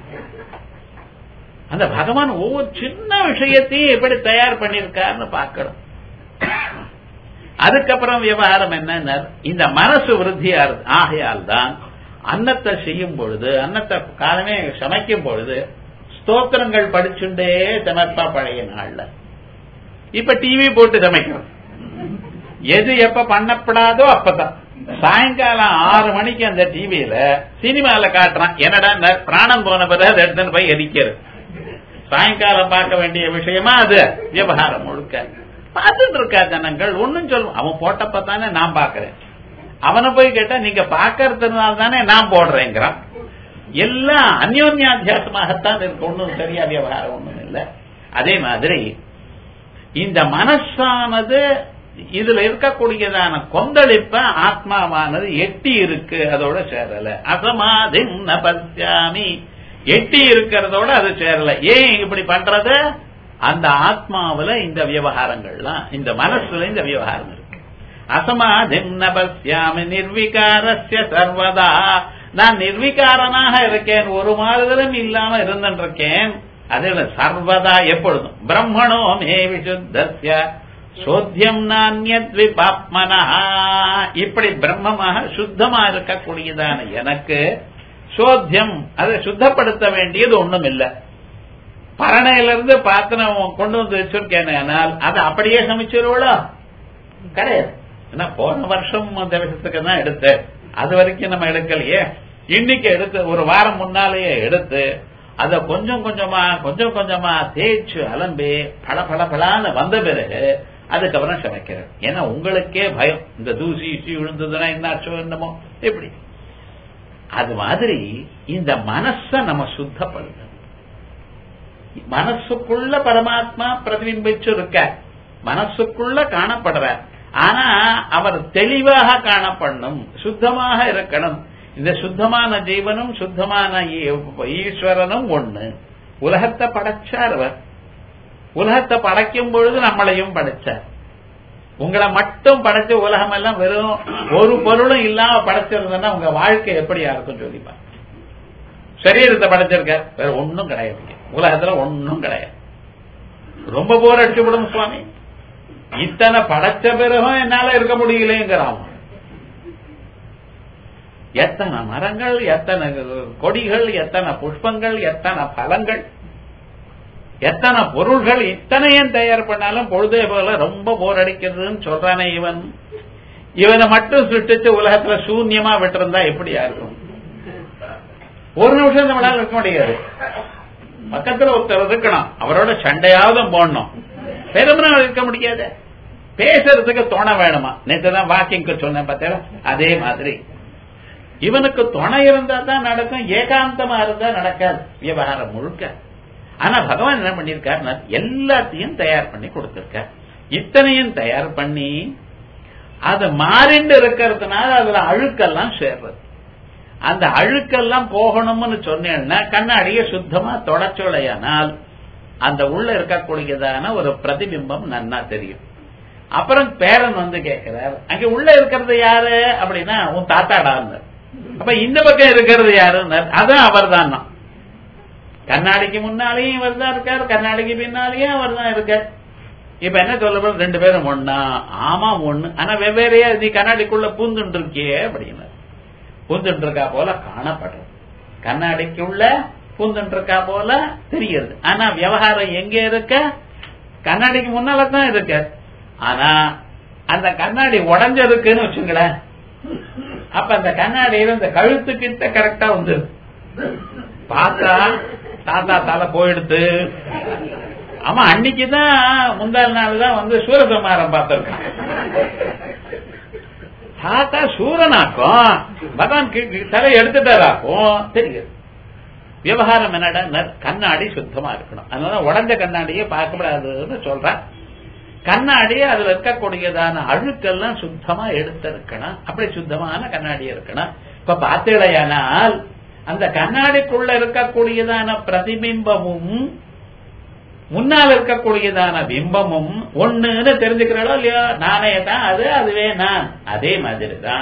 அந்த பகவான் ஒவ்வொரு சின்ன விஷயத்தையும் எப்படி தயார் பண்ணிருக்காருன்னு பார்க்கணும். அதுக்கப்புறம் விவகாரம் என்ன, இந்த மனசு விருத்தியா ஆகையால் தான் அன்னத்தை செய்யும் பொழுது, அன்னத்தை காலமே சமைக்கும் பொழுது ஸ்தோத்திரங்கள் படிச்சுட்டே சமர்ப்பா. பழைய நாள்ல இப்ப டிவி போட்டு சமைக்கிறோம். எது எப்ப பண்ணப்படாதோ அப்பதான். சாயங்காலம் 6 மணிக்கு அந்த டிவியில சினிமால காட்டுறான். என்னடா பிராணம் போன பிறகு அதை எடுத்துன்னு போய் எரிக்கிறது. சாயங்காலம் பார்க்க வேண்டிய விஷயமா அது விவகாரம் முழுக்க பார்த்துட்டு இருக்கா ஜனங்கள். ஒன்னும் சொல்லுவோம், அவன் போட்டப்பதானே நான் பாக்குறேன். அவனை போய் கேட்டா நீங்க பாக்கறதுனால தானே நான் போடுறேங்கிறான். எல்லாம் அந்யோன்யாத்தியாசமாகத்தான் இருக்கு. ஒன்னும் சரியா விவகாரம் ஒண்ணும் இல்லை. அதே மாதிரி இந்த மனசானது இதுல இருக்கக்கூடியதான கொந்தளிப்ப ஆத்மாவானது எட்டி இருக்கு, அதோட சேரல. அசமாதிம் நபத்யாமி, எட்டி இருக்கிறதோட அது சேரல. ஏன் இப்படி பண்றது? அந்த ஆத்மாவில இந்த விவகாரங்கள்லாம், இந்த மனசுல இந்த விவகாரம் இருக்கு. அசமாதிம் நபத்யாமி நிர்விகாரஸ்ய சர்வதா, நான் நிர்விகாரனாக இருக்கேன், ஒரு மாறுதலும் இல்லாம இருந்திருக்கேன். அதுல சர்வதா எப்பொழுதும். பிரம்மணோ மே விசுத்தஸ்ய சோத்தியம் நான்யத் விபாப்மனா, இப்படி பிரம்மமாக சுத்தமா இருக்கக்கூடியதான எனக்கு சோத்தியம், அதை சுத்தப்படுத்த வேண்டியது ஒண்ணும் இல்ல. பரணையிலிருந்து பாத்திரம் கொண்டு வந்து வச்சிருக்கேன், அதை அப்படியே சமைச்சிருவளோ? கிடையாது. ஏன்னா போன வருஷம் தரிசனத்துக்கு தான் எடுத்தேன், அது வரைக்கும் நம்ம எடுக்கலையே. இன்னைக்கு எடுத்து ஒரு வாரம் முன்னாலேயே எடுத்து அத கொஞ்சம் கொஞ்சமா தேய்ச்சு அலம்பி பல பல பலான்னு வந்த பிறகு அதுக்கப்புறம் சமைக்கிறேன். ஏன்னா உங்களுக்கே பயம், இந்த தூசி விழுந்ததுன்னா என்னாச்சோ என்னமோ எப்படி. அது மாதிரி இந்த மனச நம்ம சுத்தப்படுத்த, மனசுக்குள்ள பரமாத்மா பிரதிபிம்பிச்சு இருக்க, மனசுக்குள்ள காணப்படுற. ஆனா அவர் தெளிவாக காணப்படணும், சுத்தமாக இருக்கணும். இந்த சுத்தமான ஜீவனும் சுத்தமான ஈஸ்வரனும் ஒண்ணு. உலகத்தை படைச்சார் அவர். உலகத்தை படைக்கும் பொழுது நம்மளையும் படைச்சார். உங்களை மட்டும் படைச்ச உலகம் எல்லாம் வெறும் ஒரு பொருளும் இல்லாம படைச்சிருந்தா உங்க வாழ்க்கை எப்படியா இருக்கும் சொல்லிப்பாங்க. சரீரத்தை படைச்சிருக்கார், வேற ஒன்னும் கிடையாது உலகத்துல, ஒன்னும் கிடையாது. ரொம்ப போர் அடிச்சு விடும் சுவாமி, இத்தனை படைச்ச பிறகும் என்னால இருக்க முடியலங்கிறான். எத்தனை மரங்கள், எத்தனை கொடிகள், எத்தனை புஷ்பங்கள், எத்தனை பழங்கள், எத்தனை பொருள்கள், இத்தனையும் தயார் பண்ணாலும் பொழுதே போல ரொம்ப போர் அடிக்கிறதுன்னு சொல்றானே இவன். இவனை மட்டும் சுட்டுச்சு உலகத்துல சூன்யமா விட்டுருந்தா எப்படியா இருக்கும்? ஒரு நிமிஷம் நம்மளால இருக்க முடியாது. பக்கத்துல ஒருத்தர் இருக்கணும், அவரோட சண்டையாவது போடணும், பெருமனா இருக்க முடியாது. பேசுறதுக்கு துணை வேணுமா? நேற்றுதான் வாக்கிங்க்கு சொன்னேன் பார்த்தா, அதே மாதிரி இவனுக்கு துணை இருந்தா தான் நடக்கும், ஏகாந்தமா இருந்தா நடக்காது விவகாரம் முழுக்க. ஆனா பகவான் என்ன பண்ணிருக்காரு, எல்லாத்தையும் தயார் பண்ணி கொடுத்திருக்கார். இத்தனையும் தயார் பண்ணி அது மாறிண்டு இருக்கிறதுனால அதுல அழுக்கெல்லாம் சேர்றது. அந்த அழுக்கெல்லாம் போகணும்னு சொன்னேன்னா கண்ணாடியை சுத்தமா தொடச்சோலையானால் அந்த உள்ள இருக்கக்கூடியதான ஒரு பிரதிபிம்பம் நன்னா தெரியும். அப்புறம் பேரன் வந்து கேட்கிறார், அங்க உள்ள இருக்கிறது யாரு அப்படின்னா உன் தாத்தாடான்னு. அப்ப இந்த பக்கம் இருக்கிறது யாருன்னு, அதான் அவர் தான். கண்ணாடிக்கு முன்னாலேயும் இவர் தான் இருக்காரு, கண்ணாடிக்கு பின்னாலேயும் அவர் தான் இருக்கார். இப்ப என்ன சொல்ல, ரெண்டு பேரும் ஒன்னா? ஆமா ஒண்ணு, ஆனா வெவ்வேறையா நீ கண்ணாடிக்குள்ள பூந்துட்டு இருக்கியே அப்படின்னு. பூந்துட்டு இருக்கா போல காணப்படுறது, கண்ணாடிக்குள்ள பூந்துட்டு இருக்கா போல தெரியுது. ஆனா விவகாரம் எங்க இருக்க? கண்ணாடிக்கு முன்னாலதான் இருக்க. ஆனா அந்த கண்ணாடி உடஞ்சிருக்குன்னு வச்சுங்களேன், அப்ப அந்த கண்ணாடியில இந்த கழுத்துக்கிட்ட கரெக்டா வந்து பார்த்தா தாத்தா தலை போயிடுத்து. ஆமா, அன்னைக்குதான் முந்தாள் நாள் தான் வந்து சூரசம்ஹாரம் பார்த்திருக்கான். தாத்தா சூரனாக்கும் பகவான் தலை எடுத்துட்டாராக்கும் தெரியுது. விவகாரம் என்னடா, கண்ணாடி சுத்தமா இருக்கணும். அதனால உடஞ்ச கண்ணாடியே பார்க்கப்படாதுன்னு சொல்றான். கண்ணாடியே அதுல இருக்கக்கூடியதான அழுக்கெல்லாம் சுத்தமா எடுத்திருக்கணும். அப்படி சுத்தமான கண்ணாடி இருக்கணும். இப்ப பார்த்தீடையானால் அந்த கண்ணாடிக்குள்ள இருக்கக்கூடியதான பிரதிபிம்பமும் முன்னால் இருக்கக்கூடியதான பிம்பமும் ஒண்ணுன்னு தெரிஞ்சுக்கிறோம் இல்லையோ? நானே தான் அது, அதுவே நான். அதே மாதிரிதான்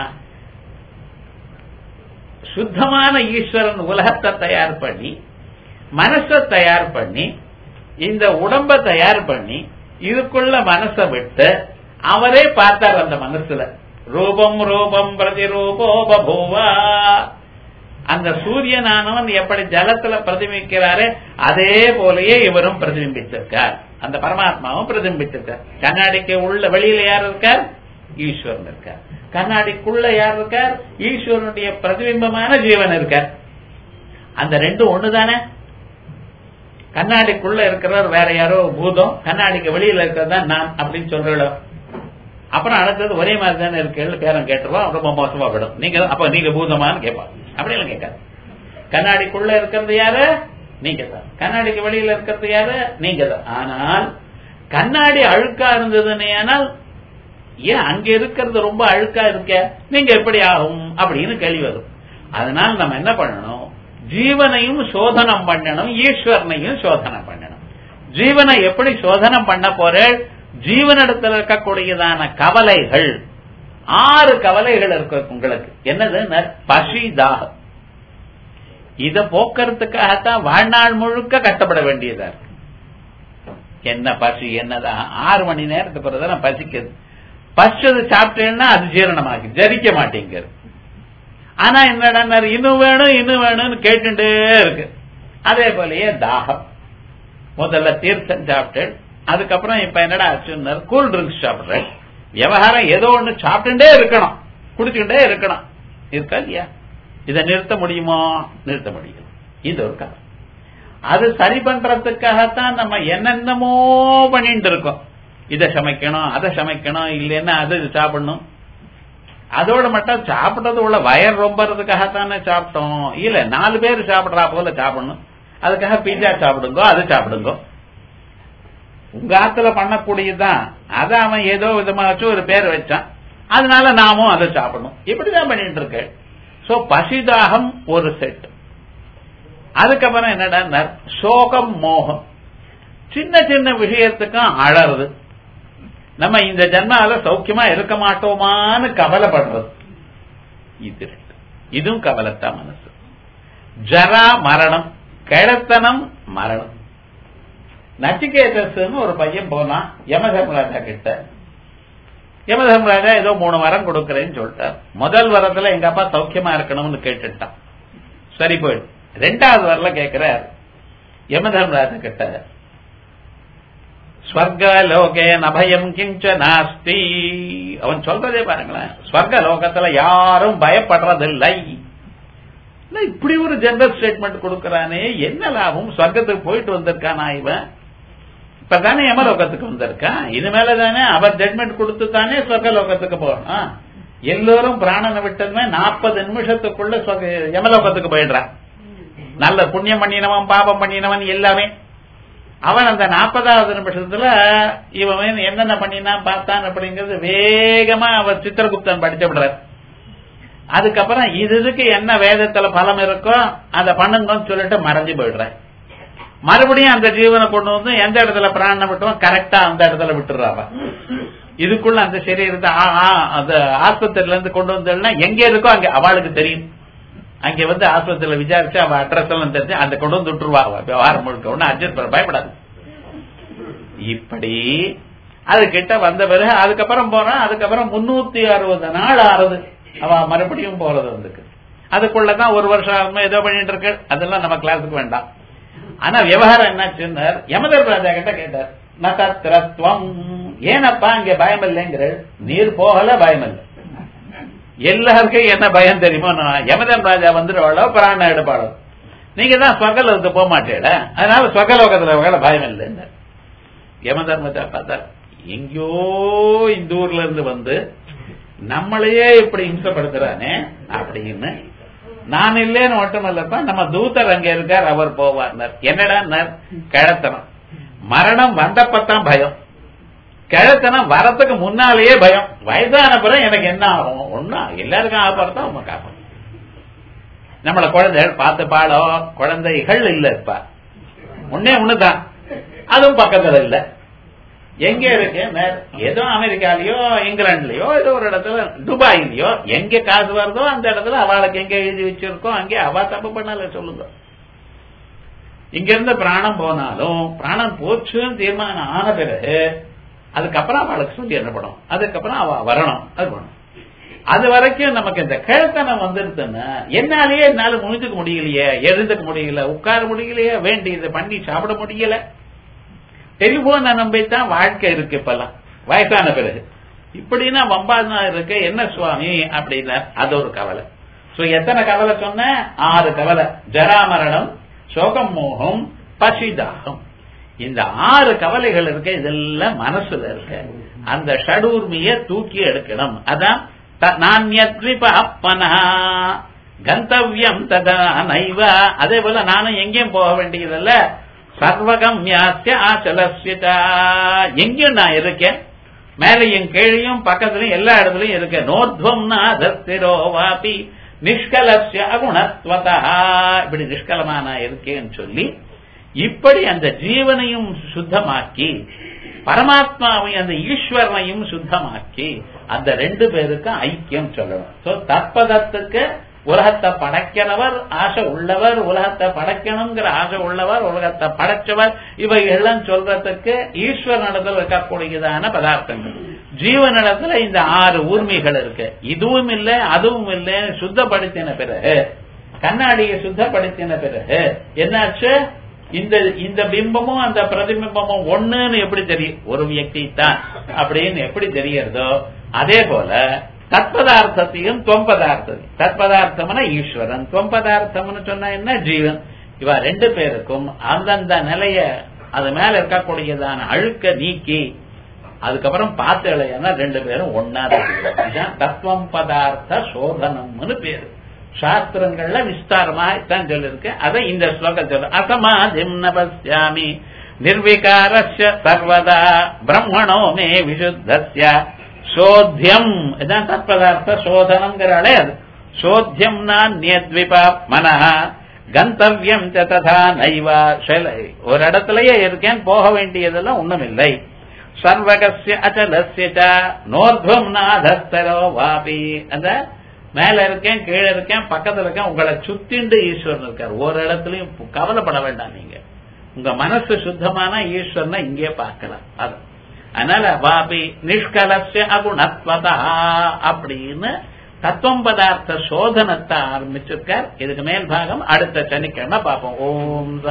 சுத்தமான ஈஸ்வரன் உலகத்தை தயார் பண்ணி, மனசை தயார் பண்ணி, இந்த உடம்ப தயார் பண்ணி, இதுக்குள்ள மனசை விட்டு அவரே பார்த்தார் அந்த மனசுல. ரூபம் ரூபம் பிரதிரூபோ பபூவா. அந்த சூரியனானவன் எப்படி ஜலத்துல பிரதிபிக்கிறாரே அதே போலயே இவரும் பிரதிபிம்பிச்சிருக்கார். அந்த பரமாத்மாவும் பிரதிபிம்பிச்சிருக்கார். கண்ணாடிக்கு உள்ள வெளியில யார் இருக்கார்? ஈஸ்வரன் இருக்கார். கண்ணாடிக்குள்ள யார் இருக்கார்? ஈஸ்வரனுடைய பிரதிபிம்பமான ஜீவன் இருக்கார். அந்த ரெண்டும் ஒண்ணுதானே. கண்ணாடிக்குள்ள இருக்கிறவர் வேற யாரோ பூதம், கண்ணாடிக்கு வெளியில இருக்கிறதா நான் அப்படின்னு சொல்றோம். அப்புறம் அடுத்தது ஒரே மாதிரி தானே இருக்கு பேரம் கேட்டுருவோம், ரொம்ப மோசமா விடும். நீங்க அப்ப நீங்க பூதமானு கேட்பாங்க. அப்படியெல்லாம் கேட்காது. கண்ணாடிக்குள்ள இருக்கிறது யாரு? நீங்க தான். கண்ணாடிக்கு வெளியில இருக்கிறது யாரு? நீங்க தான். ஆனால் கண்ணாடி அழுக்கா இருந்ததுன்னு ஆனால் ஏன் அங்க இருக்கிறது ரொம்ப அழுக்கா இருக்க, நீங்க எப்படி ஆகும் அப்படின்னு கேள்வி வரும். அதனால நம்ம என்ன பண்ணணும், ஜீவனையும் சோதனம் பண்ணணும், ஈஸ்வரனையும் சோதனம் பண்ணணும். ஜீவனை எப்படி சோதனம் பண்ண போற? ஜீவனிடத்தில் இருக்கக்கூடியதான கவலைகள் 6 கவலைகள் இருக்கு உங்களுக்கு. என்னது? பசிதாகம். இத போக்குறதுக்காகத்தான் வாழ்நாள் முழுக்க கஷ்டப்பட வேண்டியதா இருக்கு. என்ன பசி, என்னதான் 6 மணி நேரத்துக்கு பிறகு பசிக்குது. பசிச்சது சாப்பிட்டேன்னா அது ஜீரணமாகி ஜரிக்க மாட்டேங்குது. ஆனா என்னடா இன்னும் வேணும் இன்னும் வேணும்னு கேட்டுட்டே இருக்கு. அதே போலயே தாகம். முதல்ல தீர்த்தம் சாப்பிட்டேன், அதுக்கப்புறம் இப்ப என்னடா ஆச்சுன்னு கூல் ட்ரிங்க்ஸ் சாப்பிடுறேன். விவகாரம் ஏதோ ஒண்ணு சாப்பிட்டுட்டே இருக்கணும், குடிச்சுக்கிட்டே இருக்கணும். இருக்கா இல்லையா? இதை நிறுத்த முடியுமோ? நிறுத்த முடியும். இது ஒரு காரணம். அது சரி பண்றதுக்காகத்தான் நம்ம என்னென்னமோ பண்ணிட்டு இருக்கோம். இதை சமைக்கணும், அதை சமைக்கணும், இல்லைன்னா அது சாப்பிடணும். அதோட மட்டும் சாப்பிட்டது உள்ள வயர் ரொம்பறதுக்காகத்தானே சாப்பிட்டோம். இல்ல 4 பேர் சாப்பிடுறா போல சாப்பிடணும், அதுக்காக பீஸா சாப்பிடுங்கோ, அது சாப்பிடுங்கோ. உங்க ஆத்துல பண்ணக்கூடியதுதான். அத அவன் ஏதோ விதமாச்சும் ஒரு பேர் வச்சான், அதனால நாமும் அதை சாப்பிடணும். இப்படிதான் பண்ணிட்டு இருக்க. சோ பசிதாகம் ஒரு செட். அதுக்கப்புறம் என்னடா சோகம் மோகம். சின்ன சின்ன விஷயத்துக்கும் அழறது. நம்ம இந்த ஜன்மால சௌக்கியமா இருக்க மாட்டோமான்னு கவலைப்படுறது. இதுவும் கவலைத்தான் மனசு. ஜரா மரணம், கிழத்தனம் மரணம். நச்சிகேதஸ்னு ஒரு பையன் போனான் யமதர்மராஜா கிட்ட. யமதர்மராஜா ஏதோ 3 வரம் கொடுக்கறேன்னு சொல்லிட்டார். முதல் வரத்துல எங்க அப்பா சௌக்கியமா இருக்கணும்னு கேட்டுட்டான். சரி போயிடு. 2வது வரல கேட்கிறார் யமதர்மராஜா கிட்ட, ஸ்வர்கலோகே நபயம் கிஞ்ச நாஸ்தி. அவன் சொல்றதே பாருங்களேன், ஸ்வர்கலோகத்துல யாரும் பயப்படுறதில்லை. இப்படி ஒரு ஜெனரல் ஸ்டேட்மெண்ட் கொடுக்கறானே, என்ன லாபம்? ஸ்வர்க்கத்துக்கு போயிட்டு வந்திருக்கானா இவன்? இப்பதானே யமலோகத்துக்கு வந்திருக்கான். இனிமேல தானே அவர் ஜட்மெண்ட் கொடுத்து தானே ஸ்வர்கலோகத்துக்கு போகணும். எல்லோரும் பிராணனை விட்டதுமே 40 நிமிஷத்துக்குள்ள யமலோகத்துக்கு போயிடுறான். நல்ல புண்ணியம் பண்ணினவன் பாபம் பண்ணினவன் எல்லாமே. அவன் அந்த 40வது நிமிஷத்துல இவன் என்னென்ன பண்ணினான் பார்த்தான் அப்படிங்கறது வேகமா அவர் சித்திரகுப்தன் படிச்சு விடுறார். அதுக்கப்புறம் இதுக்கு என்ன வேதத்துல பலம் இருக்கோ அதை பண்ணுங்கன்னு சொல்லிட்டு மறைஞ்சு போயிடுறேன். மறுபடியும் அந்த ஜீவனை கொண்டு வந்து எந்த இடத்துல பிராணனை விட்டோம் கரெக்டா அந்த இடத்துல விட்டுறாங்க. இதுக்குள்ள அந்த சரீரத்தை அந்த ஆஸ்பத்திரியில இருந்து கொண்டு வந்தா எங்க இருக்கோ அங்க அவளுக்கு தெரியும். அங்க வந்து ஆஸ்பத்திரியில விசாரிச்சு அவ அட்ரஸ் எல்லாம் தெரிஞ்சு அந்த கொண்டு வந்து விட்டுருவா. விவகாரம் முழுக்க ஒண்ணு அட்ஜஸ்ட் பண்ண பயப்படாது. இப்படி அது கிட்ட வந்த பிறகு அதுக்கப்புறம் போறான். அதுக்கப்புறம் 360 நாள் ஆறுது அவ மறுபடியும் போறது வந்துக்கு. அதுக்குள்ளதான் 1 வருஷம் ஆகுமே ஏதோ பண்ணிட்டு இருக்கு. அதெல்லாம் நம்ம கிளாஸுக்கு வேண்டாம். ஆனா விவகாரம் என்னாச்சுன்னு யமதர்மராஜா கிட்ட கேட்டார். நதத்ரத்வம், ஏனப்பா இங்க பயம் இல்லைங்கிற? நீர் போகல பயம் இல்லை. எல்லாருக்கும் என்ன பயம் தெரியுமோ, யமதர்மராஜா வந்துடுவாளோ பிராண எடுப்பாளோ. நீங்க தான் ஸ்வர்கலோகத்துக்கு போக மாட்டேட, அதனால ஸ்வர்கலோகத்துல பயம் இல்லைன்னு. யமதர்மராஜா பார்த்தா எங்கயோ இந்த ஊர்ல இருந்து வந்து நம்மளையே இப்படி இம்சப்படுத்துறானே அப்படின்னு. நான் இல்லேன்னு மட்டுமல்லப்பா, நம்ம தூதர் அங்க இருக்கார், அவர் போவார். என்னடா கிழத்தனம்? மரணம் வந்தப்பத்தான் பயம், கிழத்தனம் வரத்துக்கு முன்னாலேயே பயம். வயதான பிறகு எனக்கு என்ன ஆகும்? ஒன்னா எல்லாருக்கும் ஆபத்தான் உங்க காப்போம். நம்மள குழந்தைகள் பார்த்து பாடோ, குழந்தைகள் இல்ல இப்ப ஒண்ணுதான், அதுவும் பக்கத்துல இல்ல. எங்க இருக்கு? ஏதோ அமெரிக்காலயோ இங்கிலாந்துலயோ ஏதோ ஒரு இடத்துல, துபாயிலயோ எங்க காசு வருதோ அந்த இடத்துல அவளுக்கு எங்க எழுதி வச்சிருக்கோம் அங்கே அவ தப்பு பண்ணல சொல்லுங்க. இங்க இருந்து பிராணம் போனாலும் பிராணம் போச்சுன்னு தீர்மானம் ஆன பிறகு அதுக்கப்புறம் அவளுக்கு சொல்லி என்ன பண்ணும், அதுக்கப்புறம் அவ வரணும். அது பண்ணும். அது வரைக்கும் நமக்கு இந்த கிழத்தனம் வந்துருதுன்னா என்னால முடிஞ்சுக்க முடியலையே, எழுந்துக்க முடியல, உட்கார முடியலையே, வேண்டியது பண்ணி சாப்பிட முடியல. டெலிபோன் நம்பித்தான் வாழ்க்கை இருக்கு இப்பெல்லாம் வயசான பிறகு. இப்படின்னா வம்பாதனா இருக்கு. என்ன சுவாமி அப்படின்னா அது ஒரு கவலை. எத்தனை கவலை சொன்ன? 6 கவலை. ஜராமரணம், சோகம், மோகம், பசிதாகம். இந்த 6 கவலைகள் இருக்கு. இதெல்லாம் மனசுல இருக்கு. அந்த ஷடூர்மிய தூக்கி எடுக்கணும். அதான் நான்யத்ரிபனா கந்தவ்யம் ததா நைவ. அதே போல நானும் எங்கேயும் போக வேண்டியதல்ல. சர்வகம்யாஸ்ய ஆச்சலஸ்யதா, எங்கேயும் நான் இருக்கேன், மேலையும் கீழையும் பக்கத்துலயும் எல்லா இடத்துலயும் இருக்கேன். நோத்வம் நாதஸ்திரோ வாபி நிஷ்கலஸ்ய அகுணத்வதா, இப்படி நிஷ்கலமா நான் இருக்கேன்னு சொல்லி இப்படி அந்த ஜீவனையும் சுத்தமாக்கி பரமாத்மாவையும் அந்த ஈஸ்வரனையும் சுத்தமாக்கி அந்த 2 பேருக்கும் ஐக்கியம் சொல்லணும். தற்பதத்துக்கு உலகத்தை படைக்கிறவர் ஆசை உள்ளவர், உலகத்தை படைக்கணுங்கிற ஆசை உள்ளவர், உலகத்தை படைச்சவர், இவைகள்லாம் சொல்றதுக்கு ஈஸ்வரனிடத்தில் இருக்கக்கூடியதான பதார்த்தங்கள். ஜீவனிடத்துல இந்த 6 ஊர்மிகள் இருக்கு. இதுவும் இல்லை அதுவும் இல்லை. சுத்தப்படுத்தின பிறகு, கண்ணாடியை சுத்தப்படுத்தின பிறகு என்னாச்சு? இந்த பிம்பமும் அந்த பிரதிபிம்பமும் ஒண்ணுன்னு எப்படி தெரியும்? ஒரு வியக்தி தான் அப்படின்னு எப்படி தெரியறதோ அதே போல தத்பதார்த்தத்தையும் தொம்பதார்த்தத்தையும், தத்பதார்த்தம்னா ஈஸ்வரன், தொம்பதார்த்தம்னு சொன்னா என்ன? ஜீவன். இவ 2 பேருக்கும் அந்தந்த நிலைய அது மேல இருக்கக்கூடியதான அழுக்க நீக்கி அதுக்கப்புறம் பார்த்துனா 2 பேரும் ஒன்னா இருக்கு. தத்துவம் பதார்த்த சோதனம்னு பேரு. சாஸ்திரங்கள்ல விஸ்தாரமா தான் சொல்லிருக்கு. அதை இந்த ஸ்லோகம் சொல்ல. அசமாதிம் நபஸ்யாமி நிர்விகாரஸ்ய சர்வதா பிரம்மணோ மே விசுத்தஸ்ய சோத்தியம். இதான் தத்பதார்த்த சோதனம்ங்கிறாளே அது. சோத்தியம் நான்யத்விபா மனஹ கந்தவ்யம் ததா நைவா. ஒரு இடத்துலயே இருக்கேன், போக வேண்டியதெல்லாம் ஒண்ணுமில்லை. சர்வகஸ்ய அச்சலஸ்ய நோர்த்வம் நாதஸ்தரோ வாபி. அந்த மேல இருக்கேன், கீழே இருக்கேன், பக்கத்துல இருக்கேன், உங்களை சுத்திண்டு ஈஸ்வரன் இருக்கார். ஒரு இடத்துலயும் கவலைப்பட வேண்டாம். நீங்க உங்க மனசு சுத்தமான ஈஸ்வரனை இங்கே பார்க்கலாம். அது அதனால வாபி நிஷ்கலஸ்ய அகுணத்வதா அப்படின்னு தத்துவம் பதார்த்த சோதனத்தை ஆரம்பிச்சிருக்கார். இதுக்கு மேல் பாகம் அடுத்த சனிக்கிழமை பார்ப்போம். ஓம்